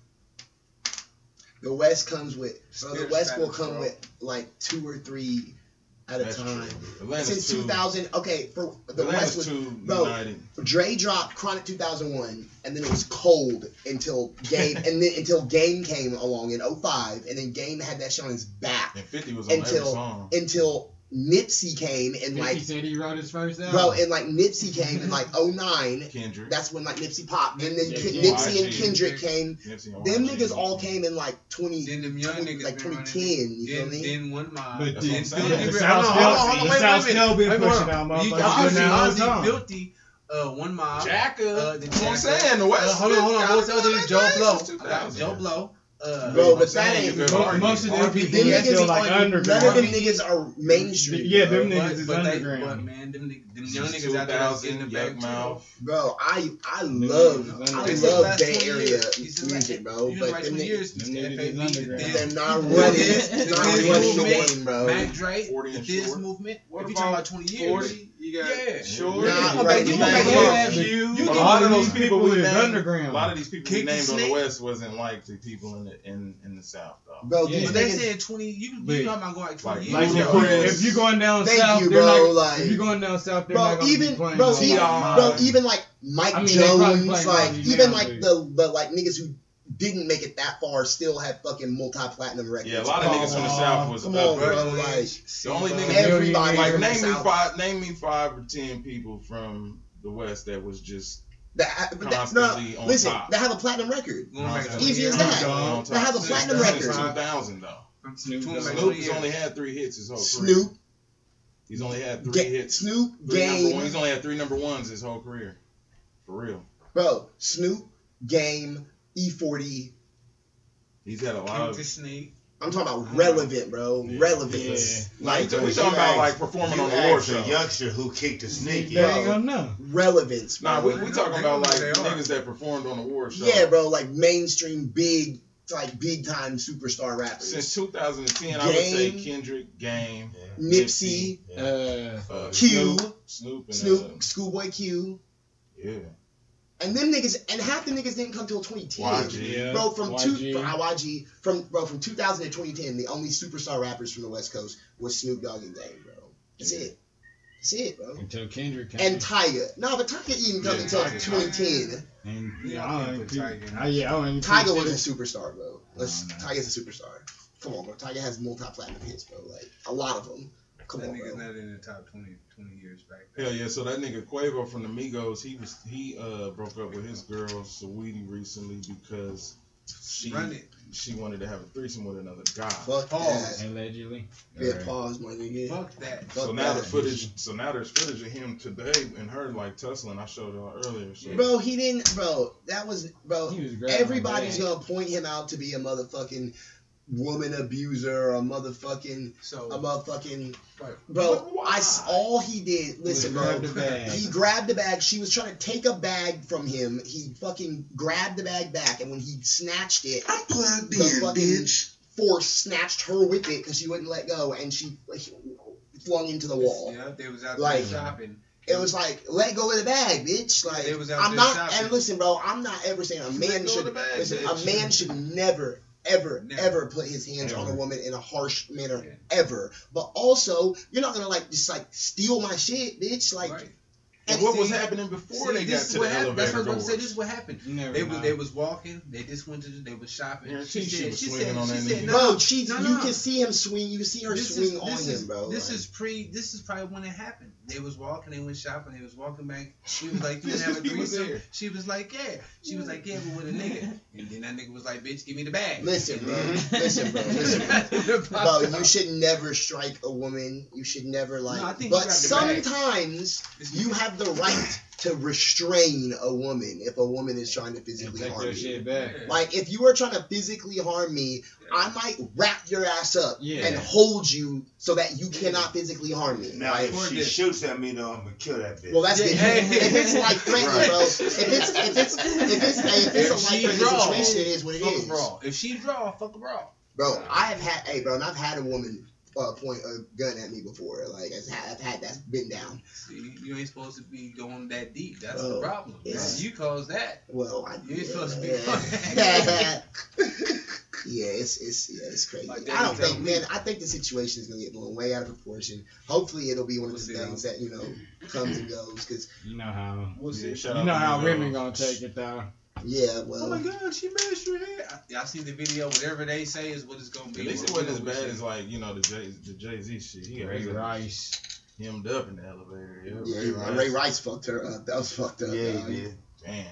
The West comes with, bro, the Spirit West will status, come bro. with like two or three at a That's time. true. Atlanta's Since too, two thousand, okay, for the Atlanta's West was, too bro, united. Dre dropped Chronic two thousand one, and then it was cold until Game, and then until Game came along in oh five, and then Game had that shit on his back And fifty was on every until song. until Nipsey came and Fifty like, said he wrote his first album. bro, and like Nipsey came in like oh nine. Kendrick. That's when like Nipsey popped. And then Yeah, Ki- yeah. Nipsey and Y G. Kendrick came. Nipsey and Them Y G. niggas all came in like twenty, Then them young twenty niggas like been twenty running ten. it. You feel Then, me? then one mob. But That's the, what I'm saying. the The South Hold still, on, hold on, the wait, South wait a still been minute. Wait, pushing hold out on. You motherfuckers. got Doing that all the Ozzy, time. Guilty, uh, one mob. Jacka. Uh, the That's what I'm Jacka. saying. The West. Uh, hold on, hold on. got What's the other? that Joe thing Blow. since I got two thousand. Joe Blow. Uh, Bro, but I'm that saying ain't. you could Mo- argue. most of them Them people niggas are still like like, underground. none of them niggas are mainstream. Yeah, bro. them niggas but, is but, they, underground. but man, them, nigg- them young Since niggas out there that's getting the two bag thousand, too. Yukmouth. Bro, I I Them love niggas is I They underground. said the love last Bay twenty Area years. He said music, like- bro. You know, But like them twenty niggas, years. them F niggas A is B, underground. the they're Thiz- not the running, Thiz- the not Thiz running the movement, game, bro. Mac Dre, forty the and Thiz Short. movement. What If you about talking about twenty years, forty? You got Yeah. Short. Not You go back- right you in go the back game. to Yeah, that. but You a get A lot lot of of these those people people we is named, underground. a lot of these people Kick we the named on the snake. West wasn't like the people in the in in the South though. Bro, Yeah. these But they niggas, said twenty. You But- you talking about going like twenty Like, years? Like Lil if, ago. you, Chris. if you going down Thank south, you, they're bro, not. like- if you going down south, they're bro, not gonna even be playing. bro, all even, the T.I. bro, even like Mike I mean, they probably Jones, playing like Ozzy even now, like but- the the like niggas who didn't make it that far still have fucking multi-platinum records. Yeah, a lot of niggas from the South was Come up on, there. bro, like The only niggas everybody like from the name me South. five name me five or ten people from the West that was just that, but that, no, constantly on listen, top. they have a platinum record. Going back constantly Easy as on that. top. They have a Since- platinum since record. two thousand though. From Snoop two- Dogg. like Snoop's twenty years. only had three hits his whole career. Snoop, He's only had three Ga- hits. Snoop, Three number one. Game, He's only had three number ones his whole career. For real. bro, Snoop, Game, E forty. He's had a lot Kick of the snake. I'm talking about relevant, bro, Yeah. relevance. like Like we talking about like performing You on the war asked show. a youngster who kicked a snake. They yo. ain't gonna know. relevance, Nah, bro. we, we talking about like They are. niggas that performed on the war show. Yeah, bro, like mainstream, big, like big time superstar rappers. Since two thousand ten, I would say Game. Kendrick, Game, Nipsey, Uh, uh, Q, Snoop, Snoop, and Snoop, Schoolboy Q, Uh, yeah, and them niggas, and half the niggas didn't come till twenty ten. Y G. yeah. Bro, from Y two, G. from Y G, from bro, from two thousand to twenty ten, the only superstar rappers from the West Coast was Snoop Dogg and Game, bro. That's Yeah. it. That's it, bro. Until Kendrick came. And Tyga. No, but Tyga even come Yeah, until Tyga. twenty ten. And Yeah, yeah, I I can't don't put even Tyga in I, yeah, I don't even Tyga was consider- a superstar, bro. Let's, No, no. Tyga's a superstar. Come on, bro. Tyga has multi-platinum hits, bro. Like a lot of them. Come That on, nigga's bro. not in the top twenty, twenty years back. hell yeah. So that nigga Quavo from the Migos, he was he uh broke up with his girl Saweetie recently because she Run it. she wanted to have a threesome with another guy. Fuck Pause. that. Allegedly. Yeah, Alright. pause, my nigga. Fuck that. So Fuck now the that. footage, so now there's footage of him today and her like tussling. I showed y'all earlier. So Bro, he didn't. Bro, that was bro. He was grabbing Everybody's my bag. gonna point him out to be a motherfucking woman abuser or a motherfucking So a motherfucking right. bro. But why? I s- all he did. Listen, Was bro. grab the bag. He grabbed the bag. She was trying to take a bag from him. He fucking grabbed the bag back, and when he snatched it, I'm plugged the in, fucking bitch. force snatched her with it because she wouldn't let go, and she like, flung into the wall. Yeah, they was out Like- there shopping. It was like, let go of the bag, bitch. Like, They was out I'm there not. shopping. And listen, bro, I'm not ever saying a Let man go of should. the bag, Listen, bitch. a man should never, ever, Never. ever put his hands on a Ever. woman in a harsh manner, Yeah. ever. But also, you're not gonna like just like steal my shit, bitch. Like, Right. And and what was see- happening before See, they got this is to the what happened. That's elevator what I was doors? gonna say. This is what happened. Never They was mind. they was walking. They just went to. They was shopping. Guarantee she was she swinging said, on she that said, nigga. no, bro, she, no, you no. can see him swing. You can see her This swing is, on this him, is, bro. This like, is pre. This is probably when it happened. They was walking. They went shopping. They was walking back. She was like, "You This have a he was threesome." there. She was like, "Yeah." She was like, "Yeah, but with a nigga." And then that nigga was like, "Bitch, give me the bag." listen, bro. Mm-hmm. Listen, bro. Listen, bro. Bro, you should never strike a woman. You should never like. No, I think but you grab the bag. sometimes you have the right to restrain a woman if a woman is trying to physically Take harm your you. shit back. Like, if you were trying to physically harm me, I might wrap your ass up Yeah. and hold you so that you cannot physically harm me. Now, Like, if she shoots at me, though, I'm gonna kill that bitch. well, that's Yeah, different. hey. If it's like threatening, Right. bro. If it's if it's if it's if it's, hey, if it's If a she life threatening draw, situation, it is what it fuck a is. brawl. If she draw, fuck a brawl. Bro, I have had, hey, bro, and I've had a woman uh, point a gun at me before. Like, I've had, I've had that's been down. See, you ain't supposed to be going that deep. That's Oh, the problem. yes. You caused that. Well, I You ain't yeah, supposed to be yeah. Yeah, it's it's yeah, it's crazy. Like I don't Daddy think, told me. man. I think the situation is gonna get blown way out of proportion. Hopefully, it'll be one of We'll those see things that you know comes and goes. Cause You know how. We'll Yeah, see. shout You out know to how the women girls. gonna take it though. yeah, well, Oh my God, she mashed her head. I- Y'all see the video? Whatever they say is what it's gonna be. At least it We'll- wasn't as we'll bad see. as like you know the Jay the Jay Z shit. He got Ray his Rice. hemmed up in the elevator. Yeah, yeah, Ray Ray, Rice. Ray Rice fucked her up. That was fucked up. Yeah, dog. he did. Damn.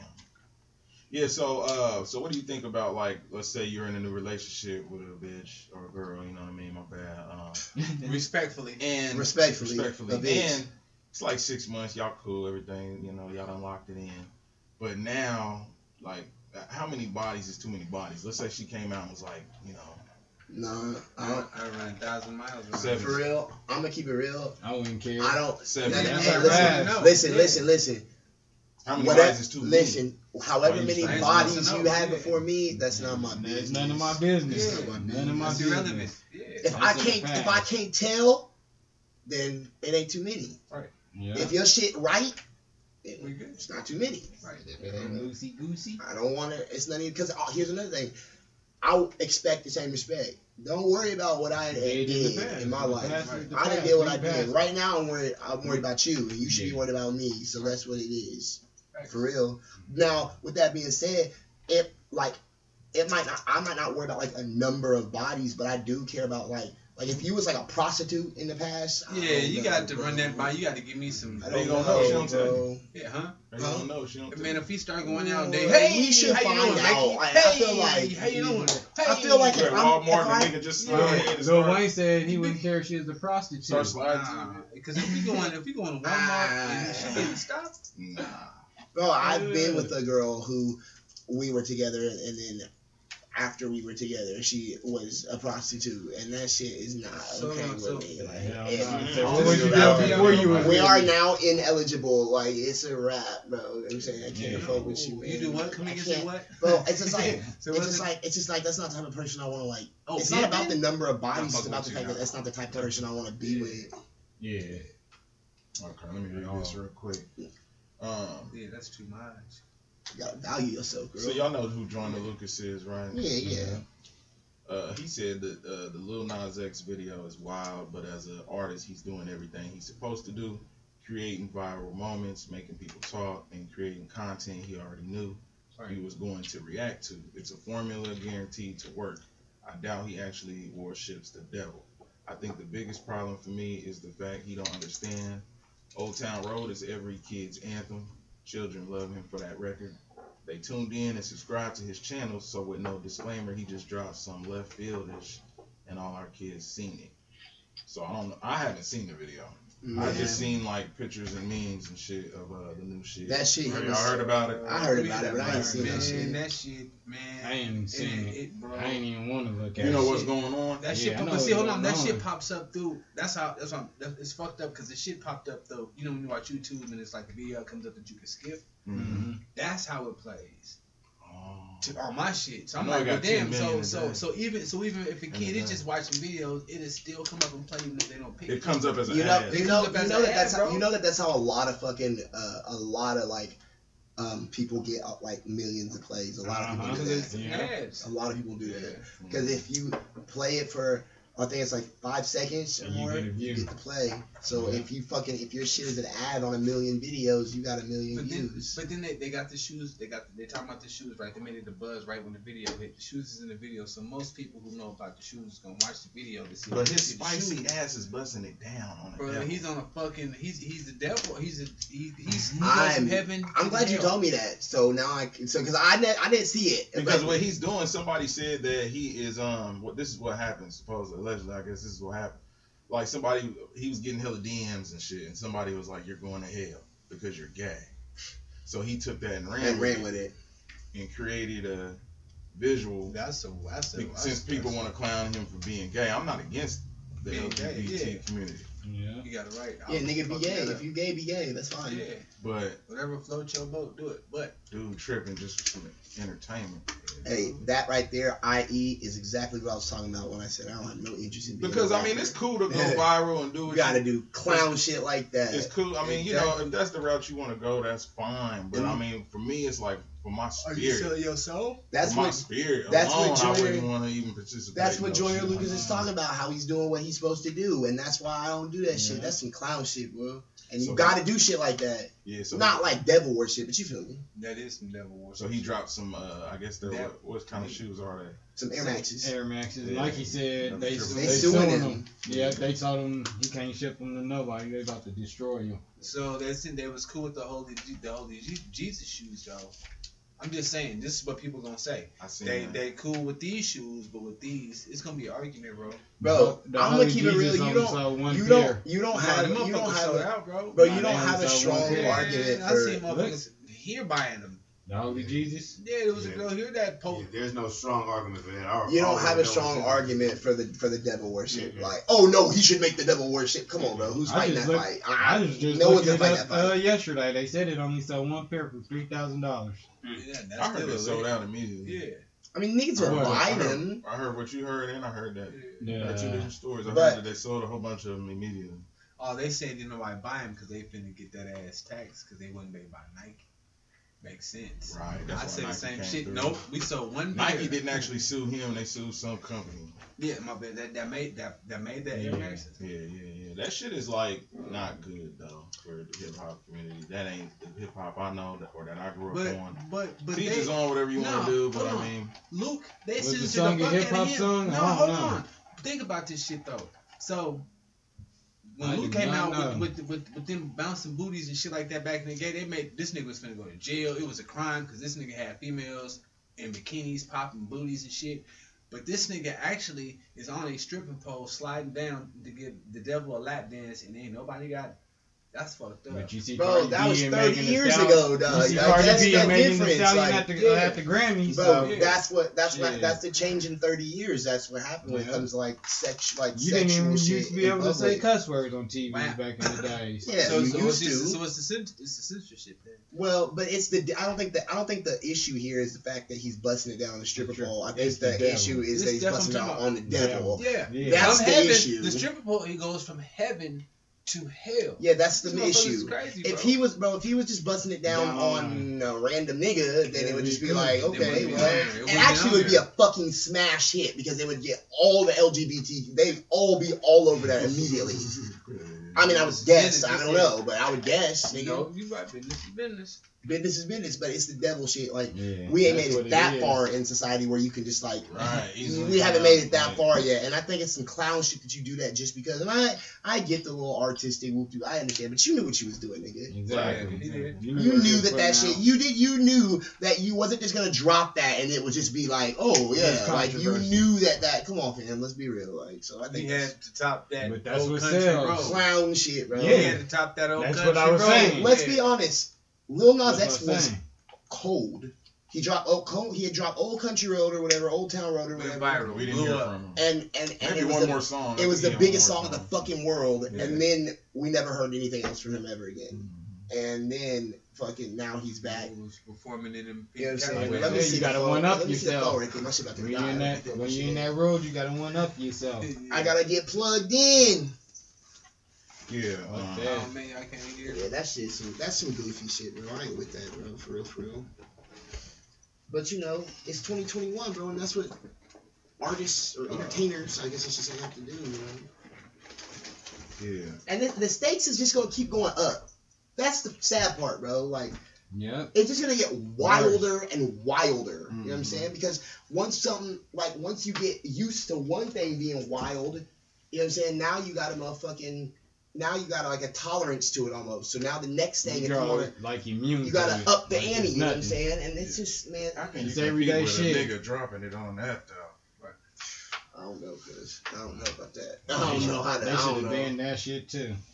Yeah, so uh, so what do you think about like, let's say you're in a new relationship with a bitch or a girl, you know what I mean? My bad. Um, Respectfully. and Respectfully, respectfully, a bitch. and it's like six months, y'all cool, everything, you know, y'all done locked it in. But now, like, how many bodies is too many bodies? Let's say she came out and was like, you know, No, I I, don't. I run a thousand miles. around. Seven. For real, I'm gonna keep it real. I wouldn't care. I don't. seven. No, no, That's hey, like listen, that. No. listen, Yeah. listen, listen. How many Whatever. bodies is too many? Listen, however Why you many saying bodies so? you No, had yeah. before me, that's not my That's business. none of my business. Yeah. None of my That's business. irrelevant. Yeah. If That's I in the can't, if I past. can't tell, then it ain't too many. Yeah. If your shit right, then We good. it's not too many. Right. If it ain't loosey goosey. I don't want to. It's not even because. Oh, here's another thing. I expect the same respect. Don't worry about what I had Did in the did past. in my The life. past is the I didn't past. get what We I did. passed. Right now, I'm worried. I'm worried about you, and you should be Yeah. worried about me. So that's what it is, Right. for real. Now, with that being said, it like it might not. I might not worry about like a number of bodies, but I do care about like like if you was like a prostitute in the past. I Yeah, don't you know, got to bro. run that by. You got to give me some. I They don't gonna know, she know, don't tell you. bro. Yeah, huh? They don't know. She don't. Man, if he start going out, they Ooh, hey, we should how you find doing, out. Becky? I- I Hey, feel like- how you doing? I feel like You're if at I'm- Walmart if I- and the nigga just Yeah. slide in and Lil start, Wayne said he wouldn't care if she was a prostitute. start sliding Nah, to because if we going, if we going to Walmart and she didn't stop, you. Nah. Bro, I've been with a girl who we were together, and then after we were together, she was a prostitute, and that shit is not So, okay with so- me. Like, Hell it- nah. Yeah. So what would you Yeah. do before you was we with are me? now ineligible. Like, it's a wrap, bro. You know what I'm saying? I can't Yeah. fuck with you. you man. do what? Come I again, can't- say what? Bro, it's just like So it's what's just it? like it's just like that's not the type of person I want to like. Oh, It's yeah, not about man? the number of bodies. I'm It's fucking about the with fact you that that's not the type of person I want to be with. Yeah. Okay, let me read this real quick. Um, Yeah, that's too much. You gotta value yourself, girl. so y'all know who Joyner Lucas is, right? yeah, yeah. Uh, he said that uh, the Lil Nas X video is wild, but as an artist, he's doing everything he's supposed to do, creating viral moments, making people talk, and creating content he already knew he was going to react to. It's a formula guaranteed to work. I doubt he actually worships the devil. I think the biggest problem for me is the fact he don't understand. Old Town Road is every kid's anthem. Children love him for that record. They tuned in and subscribed to his channel, so with no disclaimer, he just dropped some left fieldish, and all our kids seen it. So I don't know. I haven't seen the video. I Man. just seen like pictures and memes and shit of uh, the new shit. That shit Y'all was- heard about it? I heard about it, but I ain't seen man, that shit. That shit, man. I ain't seen it. bro. I ain't even want to look at You it. know what's shit. going on? That Yeah, shit, I pop- know but see, what's hold on, that going shit on. pops up through. That's how. That's how. That, it's fucked up because the shit popped up though. You know when you watch YouTube and it's like a video comes up that you can skip. Mm-hmm. That's how it plays Oh. to all my shit. So I'm I know it like, got well, damn. ten million So a so day. so even so even if a In kid a is day. just watching videos, it is still come up and play even if they don't pick It comes up as an You know, ad. you know, It comes up you as know an that that's ad, how, bro. you know that that's how a lot of fucking uh, a lot of like um people get uh, like millions of plays. A lot of people Uh-huh. do because it's that. Yeah. ads. A lot of people do Yeah. that because if you play it for I think it's like five seconds or And you more, get a you view. get to play. So Yeah. if you fucking if your shit is an ad on a million videos, you got a million But then, views. but then they, they got the shoes. They got they talking about the shoes, right? They made it the buzz right when the video hit. The shoes is in the video, so most people who know about the shoes is gonna watch the video to see. But to his see the spicy shoes. ass is busting it down on the Bro, devil. he's on a fucking. He's he's the devil. He's a he, he's he goes I'm- from heaven. I'm to glad you hell. told me that. So now I so because I ne- I didn't see it Because But- what he's doing, somebody said that he is um. What this is what happens supposedly, allegedly. I guess this is what happened. Like somebody, he was getting hella D Ms and shit, and somebody was like, "You're going to hell because you're gay." So he took that and ran, And with, ran it with it. and created a visual. That's a that's a Since that's, people want to clown him for being gay, I'm not against the Being L G B T gay, yeah. community. Yeah. You got it right. Yeah, I'll nigga, be fuck gay. that If up. you gay, be gay. That's fine. Yeah, But whatever floats your boat, do it. But dude tripping just for the entertainment. Hey, that right there, that is exactly what I was talking about when I said I don't have no interest in being Because a I mean, rapper. it's cool to go Yeah. viral and do You what gotta you, do clown shit like that. It's cool. I mean, you Exactly. know, if that's the route you want to go, that's fine. But I Mhm. mean, for me, it's like for my are you spirit, selling your soul? That's for my what spirit that's alone, what I Joyner- wouldn't want to even participate. that's in what no Joyner shit Lucas like is that. talking about, how he's doing what he's supposed to do, and that's why I don't do that Yeah. shit. That's some clown shit, bro. And you So- gotta do shit like that. Yeah, so Not like devil worship, but you feel me? That is some devil worship. so he dropped some. Uh, I guess they're Yeah. what, what kind of shoes are they? Some Air Maxes. Air Maxes. Yeah. Like he said, they, They they, suing suing him. him. Yeah, they told him he can't ship them to nobody. They about to destroy him. So they said they was cool with the holy the holy Je- Jesus shoes, though. I'm just saying, this is what people gonna say. I seen They that. they cool with these shoes, but with these, it's gonna be an argument, bro. Bro, The I'm Holy gonna keep it real. Jesus You only don't, sold one you pair. don't, you don't Nah, have, them you don't motherfuckers have, sold a, out, bro. bro. Nah, You they don't only have a sold one strong pair. argument I for. seen motherfuckers here buying them. The Holy Jesus. Yeah, there was a Yeah. girl here that Yeah, post. there's no strong argument for that. I- You I don't have already a know strong what's argument for the for the devil worship. Mhm. Like, oh no, he should make the devil worship. Come on, bro. Who's I fighting just that looked- fight? I just just no one's looked gonna it fight up that uh, fight. yesterday. They said it only sold one pair for three thousand dollars. Yeah, that's I heard still they a sold lick. out immediately. Yeah. I mean, niggas are Well, I buying heard, them. I heard what you heard, and I heard that. yeah. I heard two Yeah. different stories. I But- heard that they sold a whole bunch of them immediately. Oh, they say didn't nobody buy them because they finna get that ass tax because they wasn't made by Nike. Makes sense. Right. I That's said why the Nike same came shit. through. Nope, we sold one pair. Nike didn't actually sue him. They sued some company. Yeah, my bad. That, that made that that made that Yeah. Air Maxes. Yeah, yeah, yeah. That shit is like not good though for the hip hop community. That ain't the hip hop I know that, or that I grew up But on. but but Teach they, is on whatever you No, want to do, but hold I on. mean, Luke, they Was the censored song the a fuck out hip-hop of him. song? No, I don't hold know. on. Think about this shit though. So when I Luke do came not out know. with, with with with them bouncing booties and shit like that back in the day, they made this nigga was finna go to jail. It was a crime because this nigga had females in bikinis popping booties and shit. But this nigga actually is on a stripping pole sliding down to give the devil a lap dance, and ain't nobody got. That's fucked up. But you see, Bro, Cardi that B was and thirty Megan Thee years Stallion- ago, dog. You see Like, Cardi that's B the and Megan Thee difference. Stallion Like, at the, yeah. at the Grammys. Bro, so yeah. that's what that's what Yeah. that's the change in thirty years. That's what happened when it Yeah. comes to like sex, like you didn't sexual even shit used to be in able to say public. cuss words on T V Wow. back in the days. Yeah, so, you so, it's used just, to. so it's the cen- it's the censorship then. Well, but it's the I don't think that I don't think the issue here is the fact that he's busting it down on the stripper It's pole. I think the the, devil. issue is It's that he's devil busting it I'm out talking on the devil. Yeah, Yeah. That's from the heaven, issue. The stripper pole, he goes from heaven to hell. Yeah, that's the This motherfucker's issue. crazy, If bro. he was, bro, if he was just busting it down Down on a random nigga, then Yeah, it would we just be could. like, It okay, wouldn't be well, on there. It and wouldn't be actually on it would be there. a fucking smash hit because they would get all the L G B T, they'd all be all over that immediately. I mean, I would guess, I don't know, but I would guess, You nigga. know, you right, business is business. Business is business, but it's the devil shit. Like, Yeah, we ain't that's made what it that is. far in society where you can just like, right? easily we haven't made it that right. far yet. And I think it's some clown shit that you do that just because. And I, I get the little artistic whoop doo, I understand, but you knew what you was doing, nigga. Exactly. Right, he did. You what knew you're that that putting shit. out. You did. You knew that you wasn't just gonna drop that and it would just be like, oh It's yeah, like you controversy. knew that that. Come on, fam. Let's be real. Like, so I He think had that's to top that But that's old what country sells. road. clown shit, bro. Yeah. He had to top that old That's country what I was road. saying. Let's Yeah. be honest. Lil Nas That's X what I'm was saying. cold. He dropped oh, cold, he had dropped Old Country Road or whatever, Old Town Road or Went whatever. viral. We didn't Blew hear up. from him. And and and Maybe it was one the, more song. it was the Yeah, one biggest more song of the fucking world. Yeah. And then we never heard anything else from him ever again. Mhm. And then fucking now he's back. He was performing in them You know what I'm pink saying? Like Let I me said, see you the gotta phone. one up Let me see the yourself. phone right quick. My shit about to When you die. in that, when you in that road, you gotta one up yourself. I gotta get plugged in. Yeah. Fuck um, that. Oh man, I can't hear. Yeah, that shit, some, that's some goofy shit, bro. I ain't with that, bro. For real, for real. But you know, it's twenty twenty-one, bro, and that's what artists or entertainers, I guess I should say, have to do. You know. yeah. And the, the stakes is just gonna keep going up. That's the sad part, bro. Like, Yep. it's just gonna get wilder and wilder. You know what I'm Mhm. saying? Because once something, like, once you get used to one thing being wild, you know what I'm saying? Now you got a motherfucking, now you got like a tolerance to it almost. So now the next thing, You it's got more, like immune. you to gotta it. up the Like it's ante. You know what I'm nothing. saying? And it's just, man, How can It's you everyday compete with shit. a nigga dropping it on that though? I don't know, cause I don't know about that. I don't know how to. They I should don't have know. banned that shit too.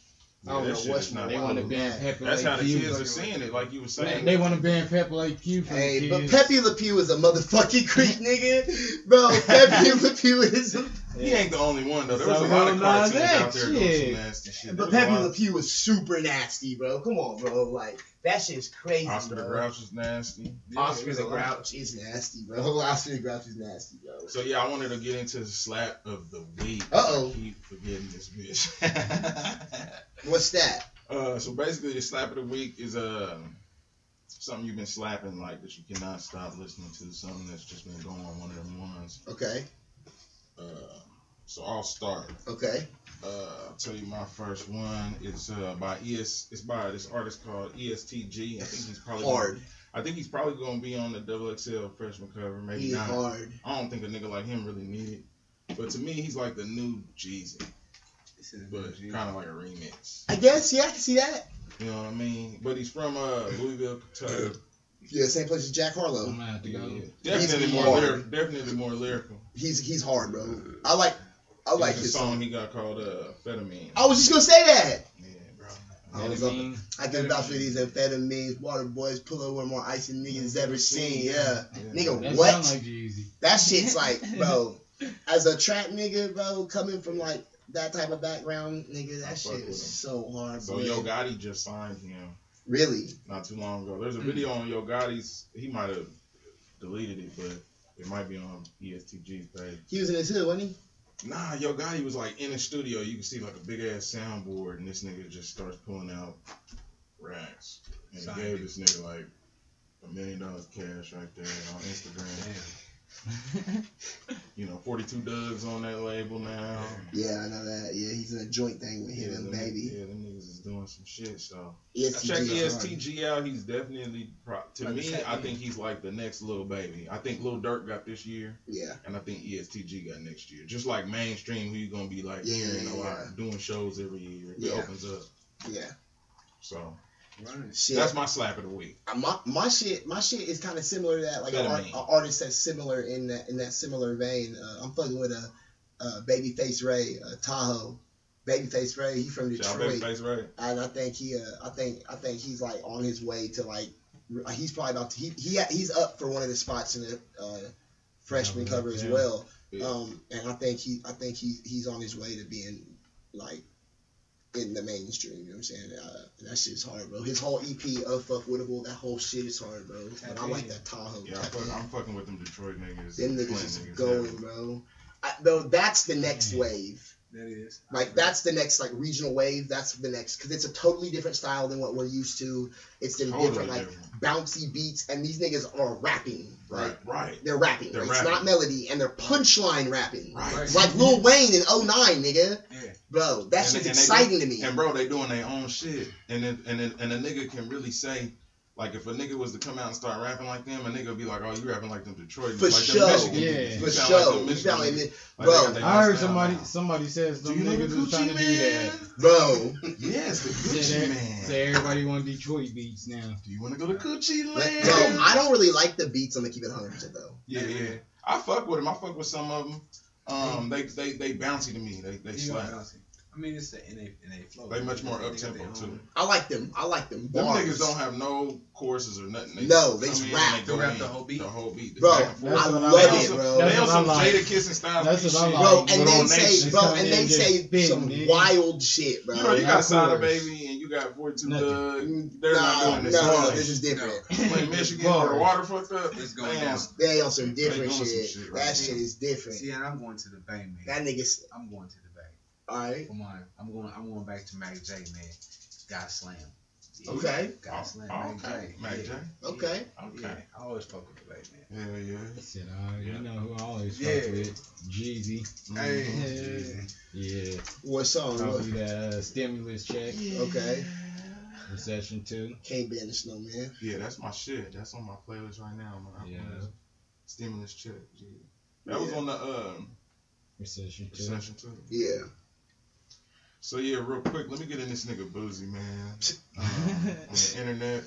I don't that know shit what's is not They wrong want to with ban that. Pepe That's Le how the Pew. kids are seeing it, like you were They, saying. they want to ban Pepe Le Pew from Hey, the but kids. Pepe Le Pew is a motherfucking creep, nigga. Bro, Pepe Le Pew is. A, He ain't the only one though. There was So a lot of Lil cartoons Nas out X, there doing shit. some nasty shit. but There was a Pepe lot- Le Pew was super nasty, bro. Come on, bro. Like that shit's crazy, Oscar the bro. Grouch was nasty. Oscar there's the a lot. Grouch is nasty, bro. Oscar the Grouch is nasty, bro. So yeah, I wanted to get into the slap of the week. Uh-oh. I keep forgetting this bitch. What's that? uh, so basically, the slap of the week is uh, something you've been slapping like that you cannot stop listening to. Something that's just been going on, one of them ones. Okay, Uh, so I'll start. okay. Uh, I'll tell you my first one. It's uh, by E S. It's by this artist called E S T G. I think he's probably Hard. I think he's probably gonna be on the double X L freshman cover. Maybe He's not. hard. I don't think a nigga like him really need it. But to me, he's like the new Jeezy, This is but legit. kind of like a remix. I guess, yeah, I can see that. You know what I mean? But he's from uh, Louisville, Kentucky. Yeah, same place as Jack Harlow. I'm gonna have to Yeah, go. yeah. Definitely He's more hard. lyrical. Definitely more lyrical. He's he's hard, bro. I like I like There's a his song song. he got called uh, Amphetamine. I was just gonna say that. Yeah, bro. I was I up. mean, I can vouch for these amphetamines, water boys, pull over more ice than niggas ever seen. Yeah, nigga, that what? sound like Jeezy. That shit's like, bro. As a trap nigga, bro, coming from like that type of background, nigga, I that fuck shit with is him. so hard, So bro. Yo Gotti just signed him Really? not too long ago. There's a video on Yo Gotti's. He might have deleted it, but it might be on E S T G's page. He was in his hood, wasn't he? Nah, Yo Gotti was like in the studio. You can see like a big ass soundboard, and this nigga just starts pulling out racks. And he Signed gave it. this nigga like a million dollars cash right there on Instagram. Damn. You know, forty-two Dugs on that label now. Yeah, I know that. Yeah, he's in a joint thing with him Yeah, and them, baby. yeah, them niggas is doing some shit. So E I S T check G E is S T hard. G out. He's definitely pro- to Like me. the I Fat think Man. he's like the next Lil Baby. I think Lil Durk got this year, Yeah, and I think E S T G got next year. Just like mainstream, who you gonna be like Yeah, hearing a lot, yeah. doing shows every year. It Yeah. opens up. yeah. So Running. Shit. that's my slap of the week. Uh, my my shit my shit is kind of similar to that, like an art, Betamine. a artist that's similar in that in that similar vein. Uh, I'm fucking with a, uh Babyface Ray, uh, Tahoe. Babyface Ray, he from Shout out Detroit, Babyface Ray. and I think he uh, I think I think he's like on his way to like r- he's probably about to he, he he's up for one of the spots in the uh, freshman Yeah, cover as yeah. well. Yeah. Um, and I think he I think he he's on his way to being like in the mainstream. You know what I'm saying? Uh, that shit's hard, bro. His whole E P, Unfuckwittable, that whole shit is hard, bro. But I like that Tahoe. Yeah, I'm, fuck, I'm fucking with them Detroit niggas. Them Flint niggas is niggas, going, yeah. bro. I, though that's the next Man. wave. That is. Like that's the next like regional wave. That's the next because it's a totally different style than what we're used to. It's the Totally different like different. bouncy beats, and these niggas are rapping. Like Right, right. they're rapping. They're Like, rapping. It's not melody, and they're punchline rapping. Right. Like Lil Wayne in oh nine, nigga. Yeah. Bro, that And shit's they- and they exciting do- to me. And bro, they doing their own shit, and then, and then, and a nigga can really say, like, if a nigga was to come out and start rapping like them, a nigga would be like, oh, you rapping like them Detroit, For like sure. them Michigan Yeah. niggas. You For sound sure. like them You Michigan sound like niggas. me- Like, bro, they got their I heard own style somebody now. somebody says Do them you know the niggas was trying to Gucci do Man? that. Bro, Yes, the Say, Gucci that- Man. say everybody want Detroit beats now. Do you want to go to Gucci Like, Land? bro, I don't really like the beats. I'm gonna keep it one hundred percent though. Yeah, yeah. I fuck with them. I fuck with some of them. Um, they they they bouncy to me. They they You know, slap. bouncy. I mean, it's the N A N A flow. They much more got up tempo their too. own- I like them. I like them. Them Bars. niggas don't have no choruses or nothing. They No, just they come just in and rap. They, go They rap in. the whole beat. The whole beat. Bro, back and forth. I That's what love I it, like. bro. They That's on what I some like. Jada Kiss and style. That's beat what I shit. like. Bro, Like, and But they on say, Nation. bro, It's and they kinda say just some big, nigga. wild shit, bro. You know, you Of got Sada course. Baby and you got forty-two Nothing. Doug. They're nah, not doing no, this. no, Right. this is different. When Michigan where the water fucked up, It's going damn. down. They on some different They doing some shit. shit right that now. shit is different. See, and I'm going to the bank, man. That nigga's I'm going to the bank. alright. Come on, I'm going. I'm going back to Mac J, man. God Slam. Yeah, Okay. God Oh, Slam. oh, Mac okay. J. Mac yeah. J. Okay. Okay. Yeah, I always fuck with the bank, man. Hell yeah. Shit, uh, Yeah. you know who I always Yeah. fuck with? Jeezy. Hey. Mhm. Yeah. What song? Probably that uh, stimulus check. Okay. Recession two. Can't banish no man. Yeah, that's my shit. That's on my playlist right now, man. Yeah. Stimulus check. Yeah. That was Yeah. on the um, Recession two. recession too. Yeah. So yeah, real quick, let me get in this nigga Boozy, man. Um, on the internet.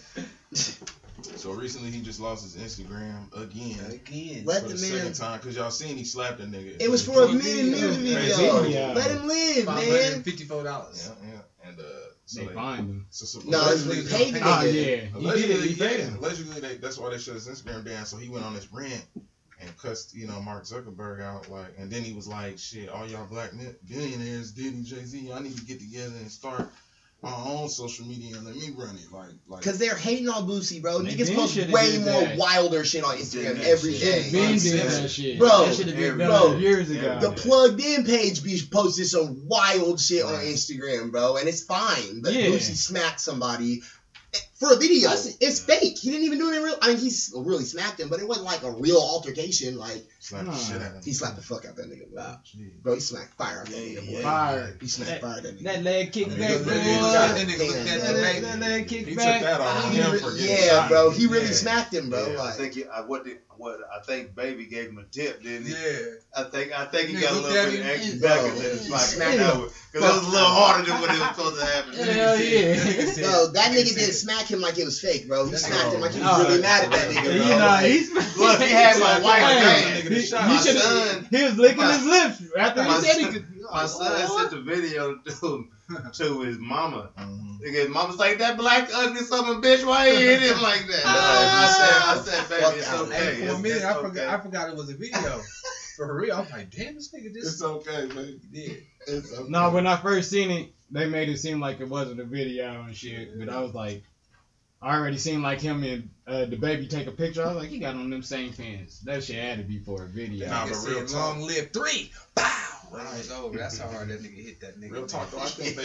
So recently he just lost his Instagram again. Again. Let For the the man. second time, cause y'all seen he slapped a nigga. It was for a Crazy minute music video. video. Yeah. Let him live, Five hundred man. and fifty-four dollars. Yeah, yeah. And uh, So they find him. So, so No, it's allegedly, we paid the Oh nigga. yeah, he did allegedly, it. He paid yeah, him. allegedly they, that's why they shut his Instagram down. So he went on this rant and cussed, you know, Mark Zuckerberg out, like, and then he was like, "Shit, all y'all black billionaires, Diddy, Jay Z, I need to get together and start my own social media and let me run it." Like, like, Cause they're hating on Boosie, bro. They Niggas been post should've way did more that. wilder shit on Instagram Did that every shit. day. Ben did that shit. Bro, that should have been done bro, years ago. The plugged in page be posting some wild shit on Right. Instagram, bro, and it's fine. But Yeah. Boosie smacked somebody for a video. That's- It's fake. He didn't even do it in real. I mean, he's really smacked him, but it wasn't like a real altercation. Like slap the Nah. shit out of him. he slapped the fuck out that nigga, bro. Gee. Bro, he smacked fire out that Yeah, nigga. yeah. boy. Fire. He smacked That- fire out that nigga. That leg kick I mean, back, look boy. at it. That nigga looked at Damn, that bro. leg. That leg He kick took back. that off He him re- for getting yeah, shot. bro. He really Yeah. smacked him, bro. Yeah, I Like, think he, I, what did what I think Baby gave him a tip, didn't he? Yeah. I think I think he Nigga got a looked little at bit him extra and- back Bro, and then it's like smacked that him. was because it was a little harder than what it was supposed to happen. Hell yeah. bro, that nigga didn't smack him like it was fake, bro. He That's smacked him like he was Oh, really mad at that nigga, You bro. know, Like, he's Look, he had my wife Hey, mad. Nigga, the he, shot. he My should've- son- he was licking my- his lips after he my said he son- could. My son sent a video to to his mama. Mhm. Nigga, his mama's like, "That black ugly son of a bitch, why you hit him like that?" I said, "I said, baby, Fuck it's out. okay. Hey, for a It's- minute, it's I okay." forgot. I forgot it was a video. For real, I was like, "Damn, this nigga It's just okay, man. did." It's okay. No, when I first seen it, they made it seem like it wasn't a video and shit. But I was like, I already seen like him and uh, the baby take a picture. I was like, he got on them same pants. That shit had to be for a video. Nah, Nigga but real said, talk. "Long live three." Pow. Right. It was over. That's how hard that nigga hit that nigga. Real talk though, I think they,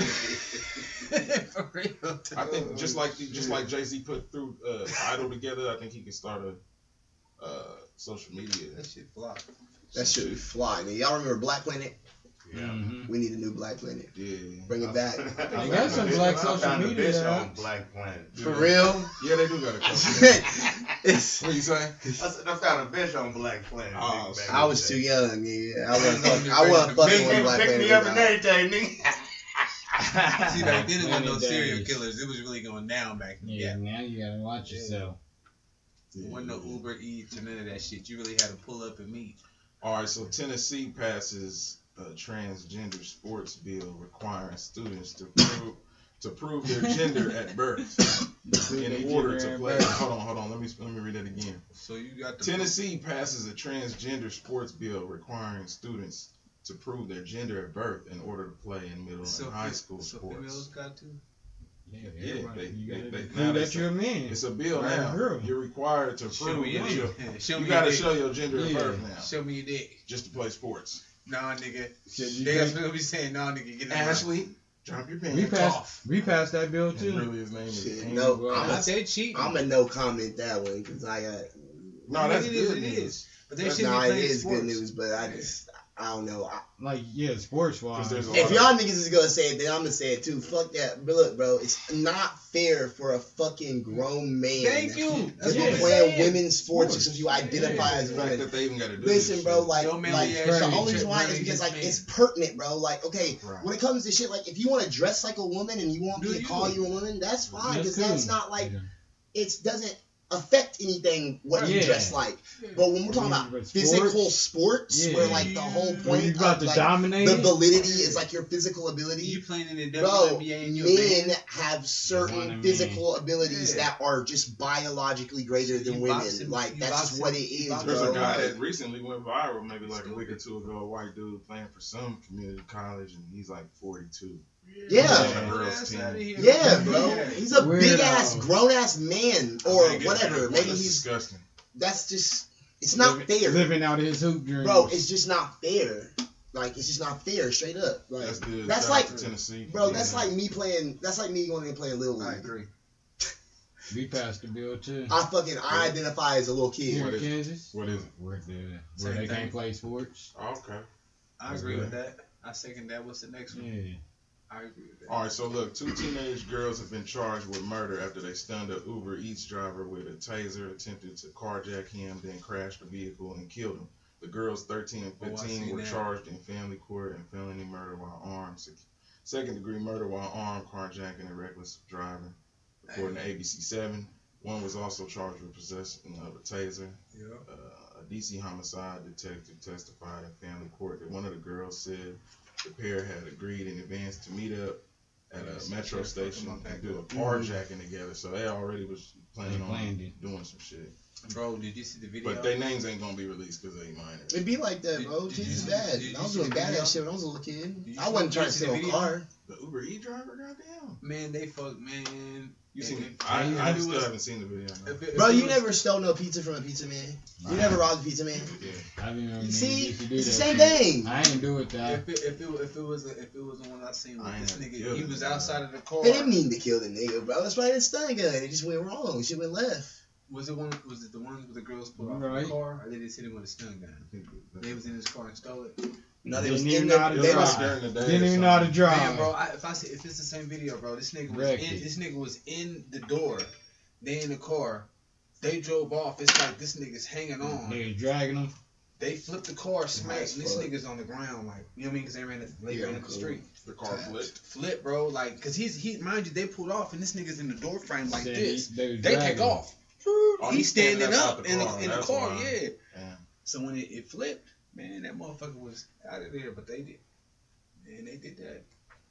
For real talk. I think just like just like Jay Z put through uh, Idol together, I think he could start a uh, social media. That shit fly. that shit would fly. Nigga, y'all remember Black Planet? Yeah, Mhm. We need a new Black Planet. yeah. Bring it back. They got some black I social found a media bitch now. on Black Planet. For real? Yeah, they do got a couple. It's, What you say? I said I found a bitch on Black Planet. Oh, nigga, back I in was the too day. young, nigga. I wasn't fuck, I wasn't Big fucking with came Black and picked Planet. me up and now. everything, nigga. See, back then it wasn't no Many serial days. killers. It was really going down back then. Yeah, Yeah. now you gotta watch yourself. There wasn't no Uber Eats or none of that shit. You really had to pull up and meet. All right, so Tennessee passes a transgender sports bill requiring students to prove to prove their gender at birth in order to play. Hold on, hold on. Let me let me read that again. So you got the Tennessee passes a transgender sports bill requiring students to prove their gender at birth in order to play in middle So and high fe- school so sports. females got to. Yeah, Yeah, everybody. they- you they- gotta they- prove now that they- you're a man. It's a bill Right, now. girl. You're required to Show prove me your that dick. you're, Show you me gotta your dick. show your gender at Yeah. birth now, Show me your dick. just to play sports. Nah, nigga. Shit, you They think- gonna be saying, nah, nigga, get in Ashley, drop your pants. we passed. off. We passed that bill And too. really, his name is. Shit, Andrew no, Wells. I'm I a- said cheating. I'm a no comment that one because I got. No, that's it is, good it news. is. But they Nah, shouldn't be it playing is sports. good news, but I just I don't know. I, Like yeah, sports wise. 'Cause there's a if lot y'all niggas is gonna say it, then I'm gonna say it too. Fuck that. But look, bro, it's not fair for a fucking grown man Thank you. to That's be what I'm playing saying. women's sports just because you identify Yeah, as the a fact woman. that they even got to do Listen, this bro, shit. like, Yo, man, like yeah, the right. only reason why is Really because just like man. it's pertinent, bro. Like, okay, Right. when it comes to shit, like if you want to dress like a woman and you want Do me to you? call you a woman, that's fine because cool. that's not like Yeah. it doesn't affect anything what you Yeah. dress like. But when we're talking about Sports. physical sports, Yeah. where like the whole When point you about of to like dominate the it, validity is like your physical ability. You playing in the Bro, W N B A and you're a men man. have Wanna certain man. physical abilities Yeah. that are just biologically greater than You women. boxing- like you that's just boxing- what it you is, boxing. There's bro. a guy Like, that recently went viral, maybe like a week or two ago, a white dude playing for some community college, and he's like forty-two. Yeah. Yeah. That's outta here. yeah, bro. Yeah. He's a Weirdo. big ass, grown ass man, or Nigga, whatever. Maybe that's he's. disgusting. That's just. It's not living, fair, living out his hoop dreams. bro. It's just not fair. Like it's just not fair, straight up. Like That's good. that's Shout out like- to Tennessee. bro, Yeah. that's like me playing. That's like me going and playing Little I League. agree. we passed the bill too. I fucking I identify as a little kid. Here What in is- Kansas, what is it? Where, the, where Same they thing. can't play sports. Oh, okay. I That's agree good. with that. I second that. What's the next one? Yeah. I agree with that. All right, so look, two teenage girls have been charged with murder after they stunned a Uber Eats driver with a taser, attempted to carjack him, then crashed the vehicle and killed him. The girls, thirteen and Oh, I fifteen, seen were that. charged in family court and felony murder while armed, sec- second degree murder while armed, carjacking, and reckless driving. According to A B C seven, one was also charged with possession of a taser. Yeah. Uh, a D C homicide detective testified in family court that one of the girls said the pair had agreed in advance to meet up at a metro station and do a carjacking together. So they already was planning They on planned it. doing some shit. Bro, did you see the video? But their names ain't gonna be released because they ain't minors. It be like that, Did- bro. did Kids you is see- bad. did you I was see doing the video? badass shit when I was a little kid. Did you I see- wasn't trying to did you see steal the a video? car. The Uber E driver, goddamn. Man, they fuck, man. You If- seen? if- I, if I it still was- haven't seen the video. No. if it- if Bro, it you was- never stole no pizza from a pizza man. You Nah. never robbed a pizza man. Yeah. I remember You niggas see, used to do it's the that same shit. thing. I ain't do it that. If it, if it if it was a, if it was the one I seen with I ain't this had to nigga, kill he the was nigga. outside of the car. They didn't mean to kill the nigga, bro. That's probably a stun gun. It just went wrong. Shit went left. Was it one? Was it the one with the girls pulled off Right. the car, or they just hit him with a stun gun? They was in his car and stole it. No, they Didn't was even in know how the. to They It was was. drive. during the day. Didn't or even know how to something. drive. Man, bro, I, if I see, if it's the same video, bro, this nigga was Wrecked in. it. This nigga was in the door. They in the car. They drove off. It's like this nigga's hanging on. Niggas dragging them. They flipped the car, smacked, Nice and this fuck. nigga's on the ground, like you know what I mean? Because they ran, it- they Yeah, ran up the cool. street. The car flipped. Flip, bro, like, cause he's he mind you, they pulled off, and this nigga's in the door frame like Said this. he- they was They dragging take him. off. Oh, He's standing out up the in the, car, in the that's car, why. yeah. Damn. So when it, it flipped, man, that motherfucker was out of there, but they did, man, they did that.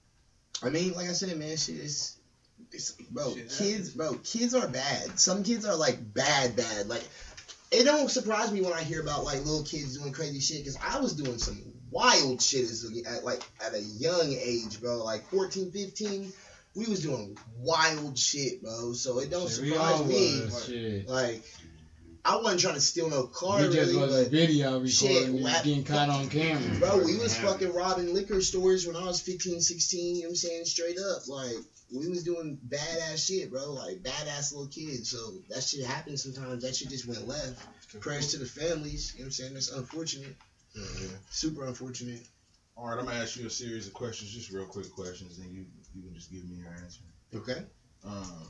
I mean, like I said, man, shit is. It's, bro, Shit kids, happens. bro, kids are bad. Some kids are like bad, bad. Like, it don't surprise me when I hear about like little kids doing crazy shit because I was doing some wild shit as a, at like at a young age, bro. Like fourteen, fifteen, we was doing wild shit, bro. So it don't Shit, we surprise all me. was, shit. Like, I wasn't trying to steal no car, We just really, wasn't but video shit, recording. We was whap- getting caught on camera. bro, we was Yeah. fucking robbing liquor stores when I was fifteen, sixteen, you know what I'm saying? Straight up. Like, we was doing badass shit, bro. Like, badass little kids. So, that shit happens sometimes. That shit just went left. Prayers to the families, you know what I'm saying? That's unfortunate. Yeah, yeah. Super unfortunate. All right, I'm gonna ask you a series of questions, just real quick questions, and you you can just give me your answer. Okay? Um,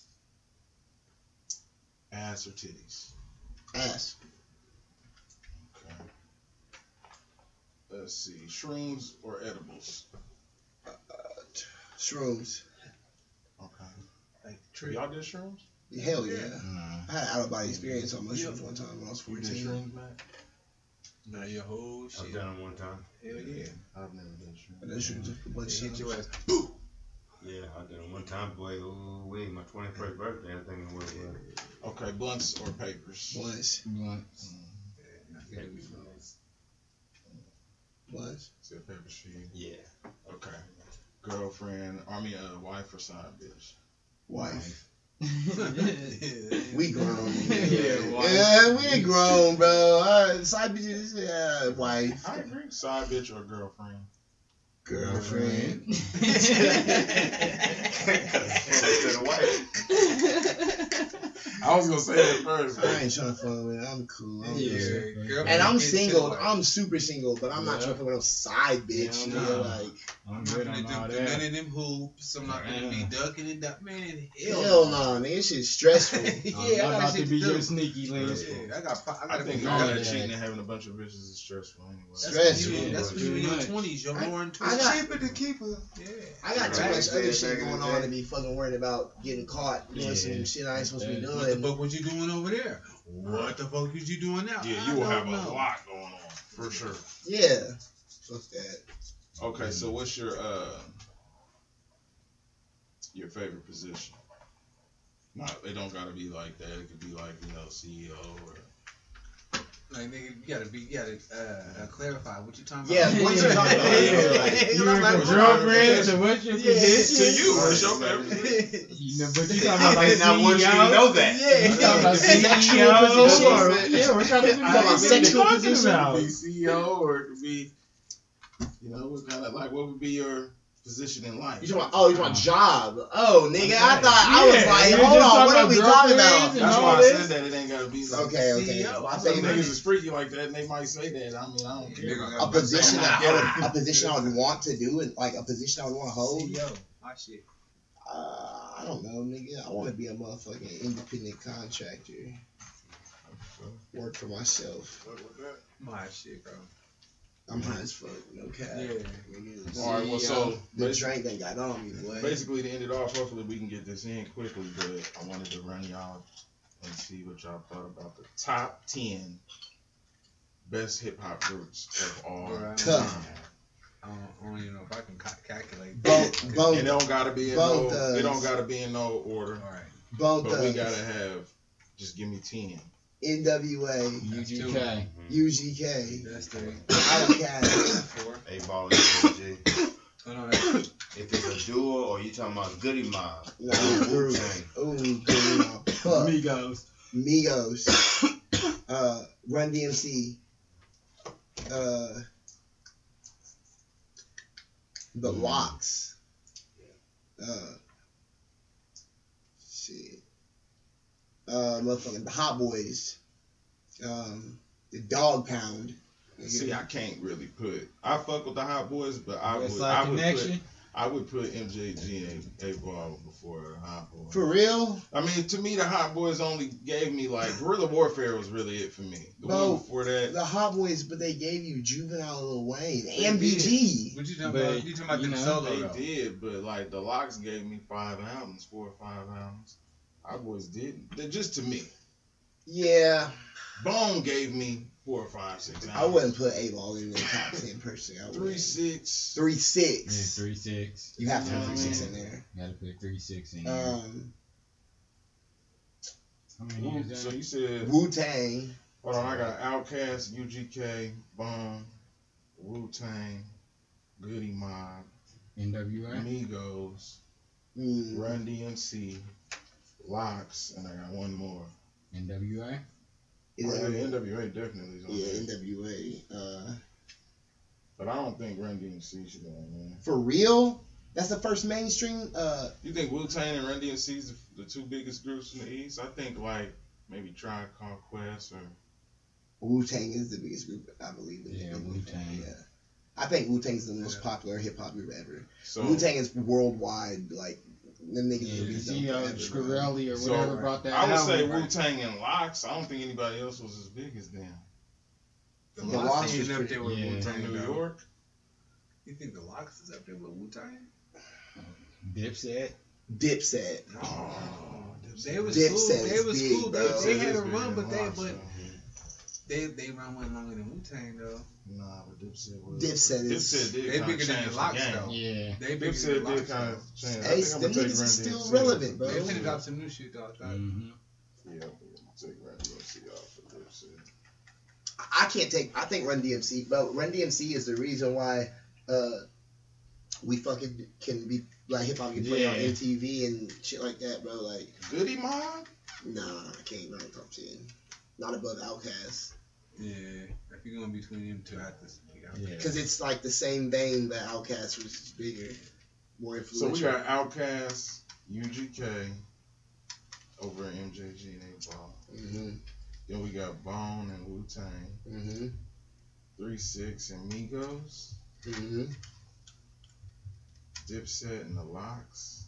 ass or titties? Ass. Okay. Let's see, shrooms or edibles? Shrooms. Okay. Like So y'all did shrooms? Hell yeah. Nah. I had out of body experience on mushrooms one time when I was You did fourteen. shrooms, man? Now your whole I've shit. done it one time. Hell yeah. I've never done shrooms. And that shit was just a bunch They of hit your ass. Yeah, I done it one time, boy. Oh, wait, my twenty-first birthday, I think it was. Uh, Okay, blunts or papers? Blunts. Blunt. Blunts. Said papers for you. yeah. Okay. Girlfriend, I mean, uh, wife or side bitch? Wife. Yeah. We grown. Yeah, wife. Yeah, we grown, bro. All right, side bitches, yeah, wife. I agree. Side bitch or girlfriend? Girlfriend. Instead of white. I was gonna say that first. I ain't trying to fuck with it. I'm cool. I'm Yeah. good. Girlfriend And I'm get single. to it. I'm super single, but I'm not Yeah. trying to fuck with no side bitch. Yeah, you I'm know, not. like, I'm I'm good not on gonna all do none that. of them hoops. I'm not gonna be Yeah. ducking and duck. Man, hell, hell no, nah, nigga. This shit's stressful. yeah, I'm I not got about shit to be do. your sneaky link. Yeah, I got. I I got to think be. all all of that that. cheating and having a bunch of bitches is stressful anyway. That's Stressful. when you- That's when you in your Too much. twenties. You're I- more in I twenties. got- Cheaper to keep her. Yeah. I got too Right. much other Yeah, shit back in going the on day. to be fucking worried about getting caught doing Yeah. some shit I ain't supposed to be What What the doing. fuck was you doing over there? What the fuck was you doing now? Yeah, I you will don't have know. a lot going on for sure. Yeah. Fuck that. Okay, so what's your uh your favorite position? Not, it don't gotta be like that. It could be like, you know, C E O or. Like nigga, you gotta be, you gotta uh, uh, clarify what you talking Yeah, about. what you talking about? Yeah. Like, You I'm went like, from what- girlfriend to what's your Yeah, position? To you, what's your favorite? You know, but you talking about like I did not want you to C E O? know that. Yeah. You talking about Sexual C E O? position. or- Yeah, what kind of talking about position you sexual talking position? about? It could be C E O or it could be, you know, what kind of like what would be your position in life? You talking about, oh, you talking about job. Oh, nigga, I Okay. thought, I was Yeah, like, you hold just on, talking what are about we talking about? girlfriends and That's all why I this? said that it ain't gotta be like. Okay, okay. C E O. Well, I Some think niggas is freaky like that, and they might say that. I mean, I don't care. Niggas a got- position Nah. I would, a position I would want to do, and like a position I would want to hold. C E O. My shit. Uh, I don't know, nigga. I want to be a motherfucking independent contractor. Work for myself. My shit, bro. I'm high as fuck, no cap. Yeah. Nigga, All right, well, so the basically, drink that got on me, boy. basically to end it off, hopefully we can get this in quickly, but I wanted to run y'all and see what y'all thought about the top ten best hip hop groups of all Bro, I don't time. Tough. I don't, I don't even know if I can ca- calculate. Bo- Bone, It don't gotta be in Bone no. Thugs. It don't gotta be in no order. All right. Bone But we Thugs, gotta have. Just give me ten. N W A, U G K. U G K, That's three. Outkast. Four. A ball and G. Oh, no, that's If it's a duo or you talking about Goody Mob, Nah, Wu group. Tang. Ooh, good. Fuck. Migos. Migos, uh, Run D M C, uh, The Locks, uh, shit, uh, motherfucking The Hot Boys, um, The Dog Pound. See, I can't really put. I fuck with the Hot Boys, but I West would. Side I would Connection. put. I would put M J G and A Ball before the Hot Boys. For real? I mean, to me, the Hot Boys only gave me like Guerrilla Warfare was really it for me. The Bro, one before that, The Hot Boys, but they gave you Juvenile Lil Wayne They and B G. What you talking But, about? You talking about you them know, solo they though? did, but like the Locks gave me five albums, four or five albums. Hot Boys didn't. They're just to me. Yeah, Bone gave me four or five, six albums. I wouldn't put A-Ball in the top ten personally. I Three wouldn't. six. Three Yeah, six. three six. You have to Yeah, put three man. six in there. Gotta put three six in. there. Um, How many Wu- years So that? you said. Wu Tang. Hold on, I got Outkast, U G K, Bone, Wu Tang, Goody Mob, N W A. Migos, Mm, Run D M C, Locks, and I got one more. N W A. is Oh, that- yeah, N W A definitely is on yeah, there. N W A. Uh, But I don't think Run D M C should be on there. for real? That's the first mainstream. Uh, You think Wu Tang and Run D M C is the, the two biggest groups in the East? I think like maybe Tribe Called Quest or Wu Tang is the biggest group, I believe. In Yeah, in- Wu-Tang. Yeah, I think Wu Tang is the most Yeah. popular hip hop group ever. so. Wu Tang is worldwide. Like them niggas Yeah, will be you see known uh, forever, bro. Shkreli or So, whatever brought that I would album. say right? Wu Tang and Locks. I don't think anybody else was as big as them. The The Locks Locks ain't was up pretty- there with yeah. Wu From Tang New though. York. You think the Locks is up there with Wu Tang? Dipset. Dipset. Oh, They was Dipset cool. They is was big, cool. bro. They, they had a Dipset is run, big but in they Locks, but though. they they run went longer than Wu Tang though. Nah, but Dipset was. Dipset is- Dipset did They kinda bigger than change the Locks game. though. Yeah. They bigger than Dipset the did Locks kind though. of change. I Hey, think I'm them gonna take niggas is Run still D M C. relevant, bro. They finna drop some new shit though. I thought. Mm-hmm. Yeah, I'm gonna take Run D M C off for Dipset. I can't take. I think Run D M C, but Run D M C is the reason why uh, we fucking can be like hip hop can play on Yeah. M T V and shit like that, bro. Like, Goody Mob? nah, I can't run top ten. Not above Outkast, Yeah, if you're going between them two, I have to pick out. Yeah. because it's like the same vein that Outkast was just bigger, more So influential. we got Outkast, U G K, over at M J G and eight Ball. Mm-hmm. Then we got Bone and Wu Tang, Mm-hmm. three six and Migos, Mm-hmm. Dipset and the Locks.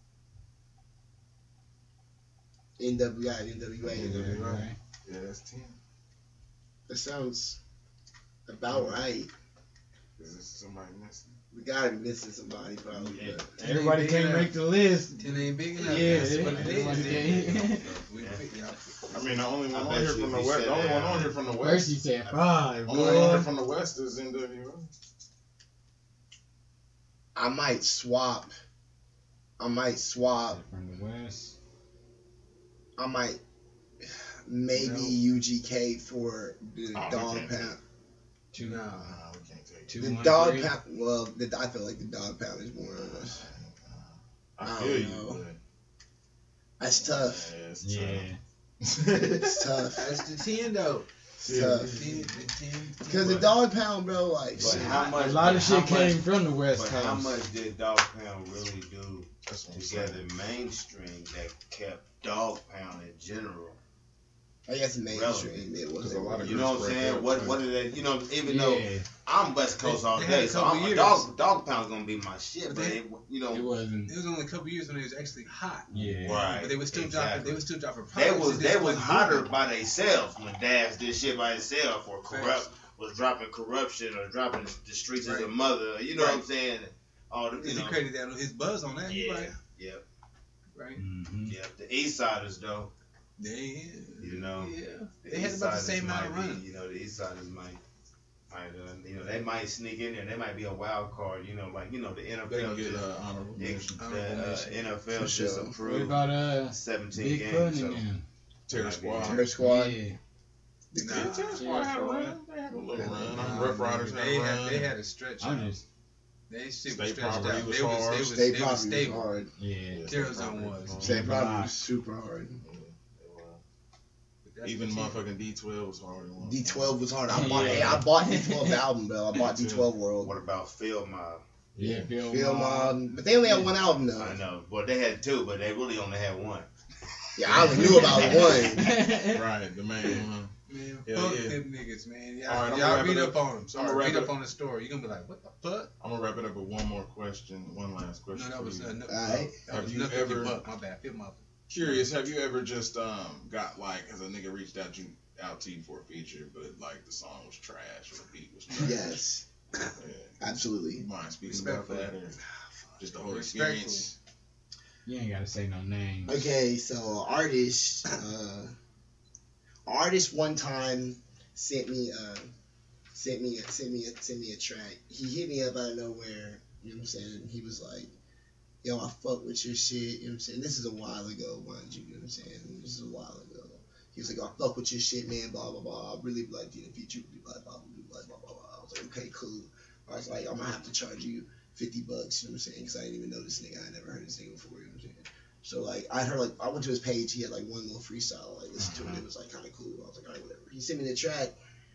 N W I, N W A. N Yeah, W A. right. Yeah, that's ten. That sounds about right. Is this somebody missing? We gotta be missing somebody probably. Yeah. But Everybody big can't enough. make the list. Ten ain't big enough. Yeah, That's what it everybody is. can't. We pick y'all. I mean, the only one I on bet here you from if the you west. said The only that, one on here from the First west. he said five. Only one on here boy. from the west is N W A. I might swap. I might swap. From the west. I might maybe No. U G K for the Oh, we dog can't pound. Two. Nah. Nah, we can't take Two, it. The one, dog three. pound. Well, the, I feel like the dog pound is more of us. I I feel don't you, know. but That's tough. yeah, it's Yeah. tough. It's tough. That's the ten though. It's Yeah. tough. The ten, the ten. Because the dog pound, bro, like, But shit. how much? A lot of how shit much- came from the west But coast. how much did Dog Pound really do That's what I'm to saying. get the mainstream that kept Dog Pound in general? I guess mainstream, it Because was a lot of You know what I'm groups saying? break What up, what right? did they? You know, even though Yeah, I'm West Coast They- all they had a day, so couple I'm, years. Dog Dog Pound's gonna be my shit. But But they- it, you know, it wasn't. It was only a couple years when it was actually hot. Yeah. right? But they were still dropping. exactly. They were still dropping They products. was It they just was wasn't hotter moving. by themselves when Dash did shit by himself, or corrupt Facts. was dropping corruption or dropping the streets as a Right. mother. You know what I'm Right. saying? All the you He know. credited that on his buzz on that. You Yeah. right? Yep. Right. Mm-hmm. Yep. The East Siders though, They, you know. Yeah. The They had East about the Siders same amount of might be, run. You know, the East Siders might. Might, uh, you know, they might sneak in there. They might be a wild card. You know, like you know the N F L. They can get just- uh, honorable Yeah, mention. the uh, N F L For just sure. What approved about uh seventeen Big games. Pun So and them? Terror might be- Squad. Terror Squad. Yeah. Nah, Yeah, Terror Squad had a run. They had a little run. Nah, Rough Riders they had a had run. they had a stretch. I'm out. just They shit was State stretched property out. was They was hard. they was State they was property was stable. hard. yeah. Yeah, Terror State Zone Property was. hard. State property Nah. was super hard. But that's Even what you- motherfucking D twelve was hard. at one D point. twelve was hard. I bought, Yeah. hey, I bought D twelve the album, bro. I bought Me D too. twelve World. what about Field Mob? Yeah, Bill. Film, Maher. um, but they only had one album though. I know, but they had two, but they really only had one. Yeah, I only knew about one. Right, the main one. Man, Yeah, fuck yeah. them niggas, man. Y'all, All right, I'm gonna y'all wrap read it up, up. on them. I'm Sorry, gonna wrap read it up up. on the story. You're gonna be like, what the fuck? I'm gonna wrap it up with one more question, one last question. No, that for was you. uh, no, Alright. that Have was you nothing ever- buck. My bad. Feel my Curious, have you ever just um got like, has a nigga reached out you out to you for a feature, but like the song was trash or the beat was trash? Yes, Yeah. absolutely. You mind speaking about that or just the whole Respectfully. experience? You ain't gotta say no names. Okay, so artist, uh, artist one time sent me uh sent me sent me a, sent me a track. He hit me up out of nowhere. You know what I'm saying? He was like, "Yo, I fuck with your shit." You know what I'm saying? This is a while ago, mind you. You know what I'm saying? This is a while ago. He was like, "I fuck with your shit, man." Blah blah blah. I really like the feature. Blah blah blah blah blah blah blah. I was like, "Okay, cool." I was like, "I'm gonna have to charge you fifty bucks." You know what I'm saying? Because I didn't even know this nigga. I never heard this nigga before. You know what I'm saying? So like I heard like I went to his page. He had like one little freestyle. Like listened to it. It was like kind of cool. I was like, all right, whatever. He sent me the track.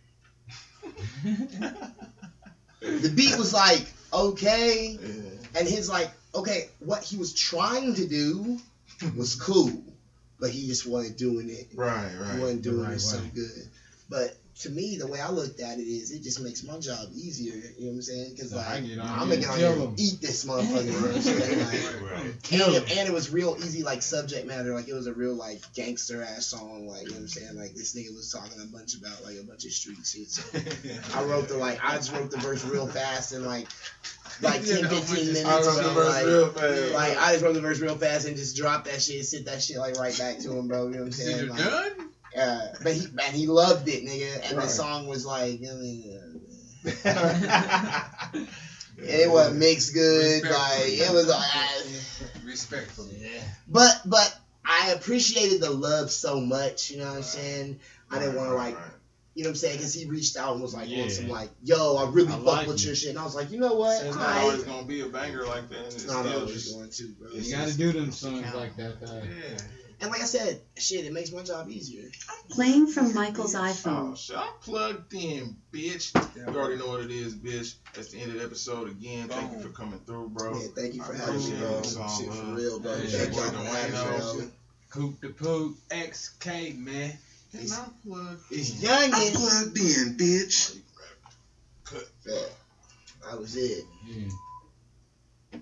The beat was like okay, Yeah. and his like okay, what he was trying to do was cool, but he just wasn't doing it. Right, He right. wasn't doing right it so way. good. But to me, the way I looked at it is, it just makes my job easier. You know what I'm saying? Because So I like get on I'm here gonna and get on kill here him. and eat this motherfucker. You know what I'm saying? Like, Right. Kill and, him. it, and it was real easy, like subject matter. Like it was a real like gangster ass song. Like you know what I'm saying? Like this nigga was talking a bunch about like a bunch of street shit. So I wrote the like I just wrote the verse real fast and like like ten, fifteen minutes. I wrote the bro, verse like, real fast. like I just wrote the verse real fast and just dropped that shit, sent that shit like right back to him, bro. You know what I'm Said saying? you're Like, done? uh, but he man, he loved it, nigga. And Right. the song was like, I mean, uh, it wasn't mixed good. Respect. Like it was like. I- Respectfully. Yeah. But but I appreciated the love so much, you know what I'm saying? I didn't want to like, you know what I'm saying? Because he reached out and was like, Yeah. on some like, yo, I really I fuck like with you. your shit. And I was like, you know what? It's not I, always gonna be a banger like that. It's it's not still always just going to, bro. It's You gotta do them songs like that, though. yeah. And like I said, shit, it makes my job easier. Playing from Michael's Oh, iPhone. shit, I'm plugged in, bitch. You already know what it is, bitch. That's the end of the episode again. Thank you for coming through, bro. Yeah, thank you for I having me, appreciate bro. it. It's all Shit, for love. real, bro. Yeah, Thank boy, y'all for having me, Dwayne, bro. Coop the poop. X K, man. And I'm plugged It's in. youngin'. Plugged in, bitch. Cut. Yeah, that was it. Yeah.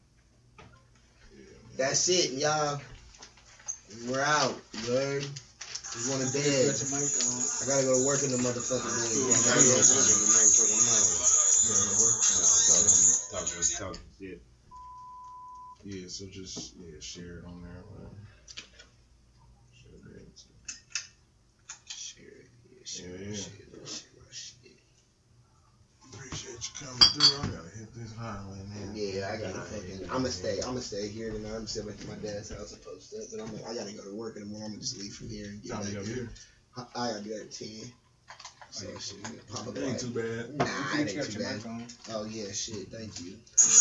That's it, y'all. We're out. You heard? We going to bed. Put your mic on. I gotta go to work in the motherfucking Cool. morning. I gotta go Yeah. work in the motherfucking morning. Talk, talk, talk, talk shit. Yeah, so just yeah, share it on there. Whatever. Share it. Share it. Yeah, share Yeah, it. yeah. Share it. Share it. Share it. Appreciate you coming through. I gotta hit this highway, man. Yeah, I gotta fucking. I'm gonna stay. I'm gonna stay here tonight. I'm gonna stay back at my dad's house and post up. But I'm. Gonna, I gotta go to work in the morning. I'm gonna just leave from here and get Time back to go here. here. I, I gotta be there at ten. So shit, we can pop up. It ain't like- too bad. Nah, You it ain't got too your bad. mic on. Oh yeah, shit. Thank you.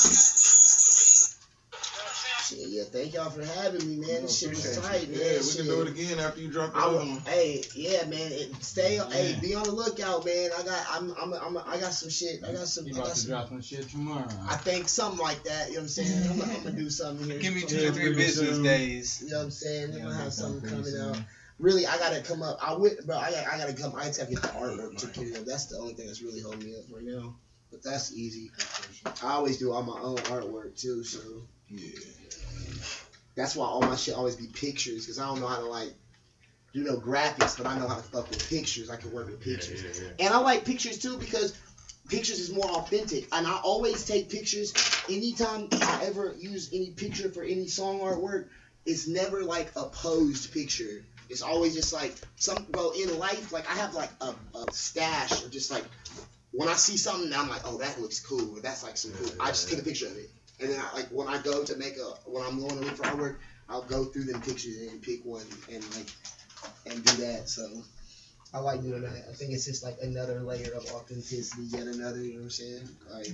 Shit, yeah. Thank y'all for having me, man. This shit was appreciate tight, man. Yeah, we Shit. can do it again after you drop the I other will, one. hey, yeah, man. It, stay, hey, Yeah. be on the lookout, man. I got, I'm, I'm, I'm, I got some shit. I got some. You I about got to some. drop some shit tomorrow. I think something like that. You know what I'm saying? I'm, gonna- I'm gonna do something here. Give me two Yeah, or three pretty business soon. days. You know what I'm saying? I'm Yeah, gonna have make something something coming pretty out. soon. Really, I gotta come up. I went, bro. I got, I gotta come. I just gotta get the artwork taken care of. That's the only thing that's really holding me up right now. But that's easy. I always do all my own artwork too, so Yeah. that's why all my shit always be pictures, because I don't know how to like do no graphics, but I know how to fuck with pictures. I can work with pictures. Yeah, yeah, yeah. And I like pictures too because pictures is more authentic. And I always take pictures. Anytime I ever use any picture for any song artwork, it's never like a posed picture. It's always just like some, bro, in life, like I have like a, a stash of just like when I see something, I'm like, oh, that looks cool. Or that's like some cool. I just take a picture of it, and then I, like when I go to make a when I'm going to look for artwork, I'll go through them pictures and pick one and like and do that. So I like doing that. I think it's just like another layer of authenticity, yet another. You know what I'm saying? Like,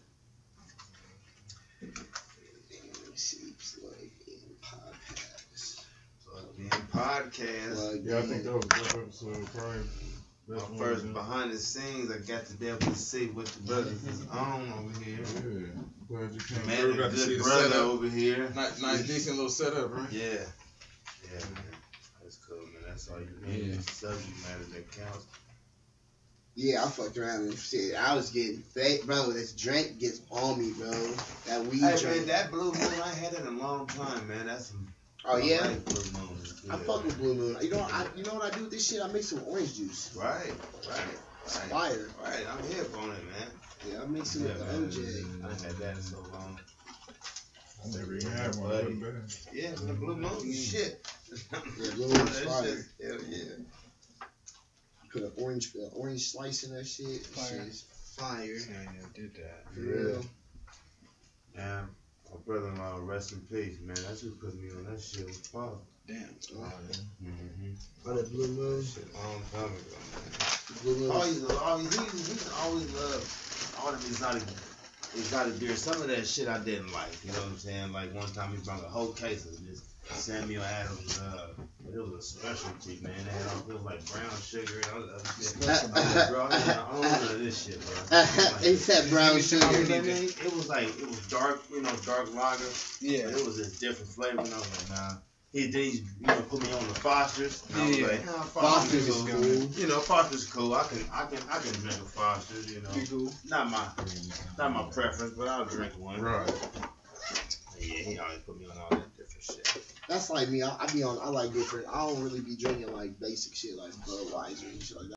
let me see, plug in podcast. Plug in podcast. Plug Yeah, I in. think that was the best episode, probably. My Best one first we did. behind the scenes, I got to be able to see what the brothers is on over here. Yeah, glad you came Man, through. a Got to see good the brother setup. over here. Nice, nice, decent little setup, right? Yeah. Yeah, man. That's cool, man. That's all you need. Yeah. It's the subject matter that counts. Yeah, I fucked around and shit. I was getting fake, bro. This drink gets on me, bro. That weed Hey, drink. man, that Blue Moon, I had it a long time, man. That's some. Oh I yeah. like Blue Moon. It's I good. fuck with Blue Moon. You know, I you know what I do with this shit? I make some orange juice. Right, right, It's right. fire. Right, I'm hip on it, man. Yeah, I mix it Yeah, with the man. O J. I ain't had that in so long. I never even had one. Buddy. Wasn't bad. Yeah, the Blue Moon, shit. Yeah, Blue Moon's That fire. shit- Hell yeah. Put an orange uh, orange slice in that shit. That Fire. shit is fire. Yeah, yeah, did that. For real. Man, my brother-in-law, rest in peace, man. That's who put me on that shit was Paul. Damn. Mm-hmm. On the Blue Moon. Shit, a long time ago, man. Blue Moon. Always, always, he, he always loved all them exotic, exotic beer. Some of that shit I didn't like. You know what I'm saying? Like one time he brought a whole case of this Samuel Adams. Uh, it was a specialty, man. It, had all, it was like brown sugar and all that other shit. I was like, bro, I don't know none of this shit, bro. It's that brown You know what I sugar. mean? It was like it was dark, you know, dark lager. Yeah. But it was this different flavor, and I was like, nah. He then he, you know, put me on the Fosters. And I was Yeah. like, nah, Foster's is cool. cool. You know, Foster's cool. I can, I can, I can drink a Foster's. You know, Be cool. not my, not my preference, but I'll drink one. Right. Yeah, he always put me on all that different shit. That's like me. I, I be on. I like different. I don't really be drinking like basic shit like Budweiser and shit like that.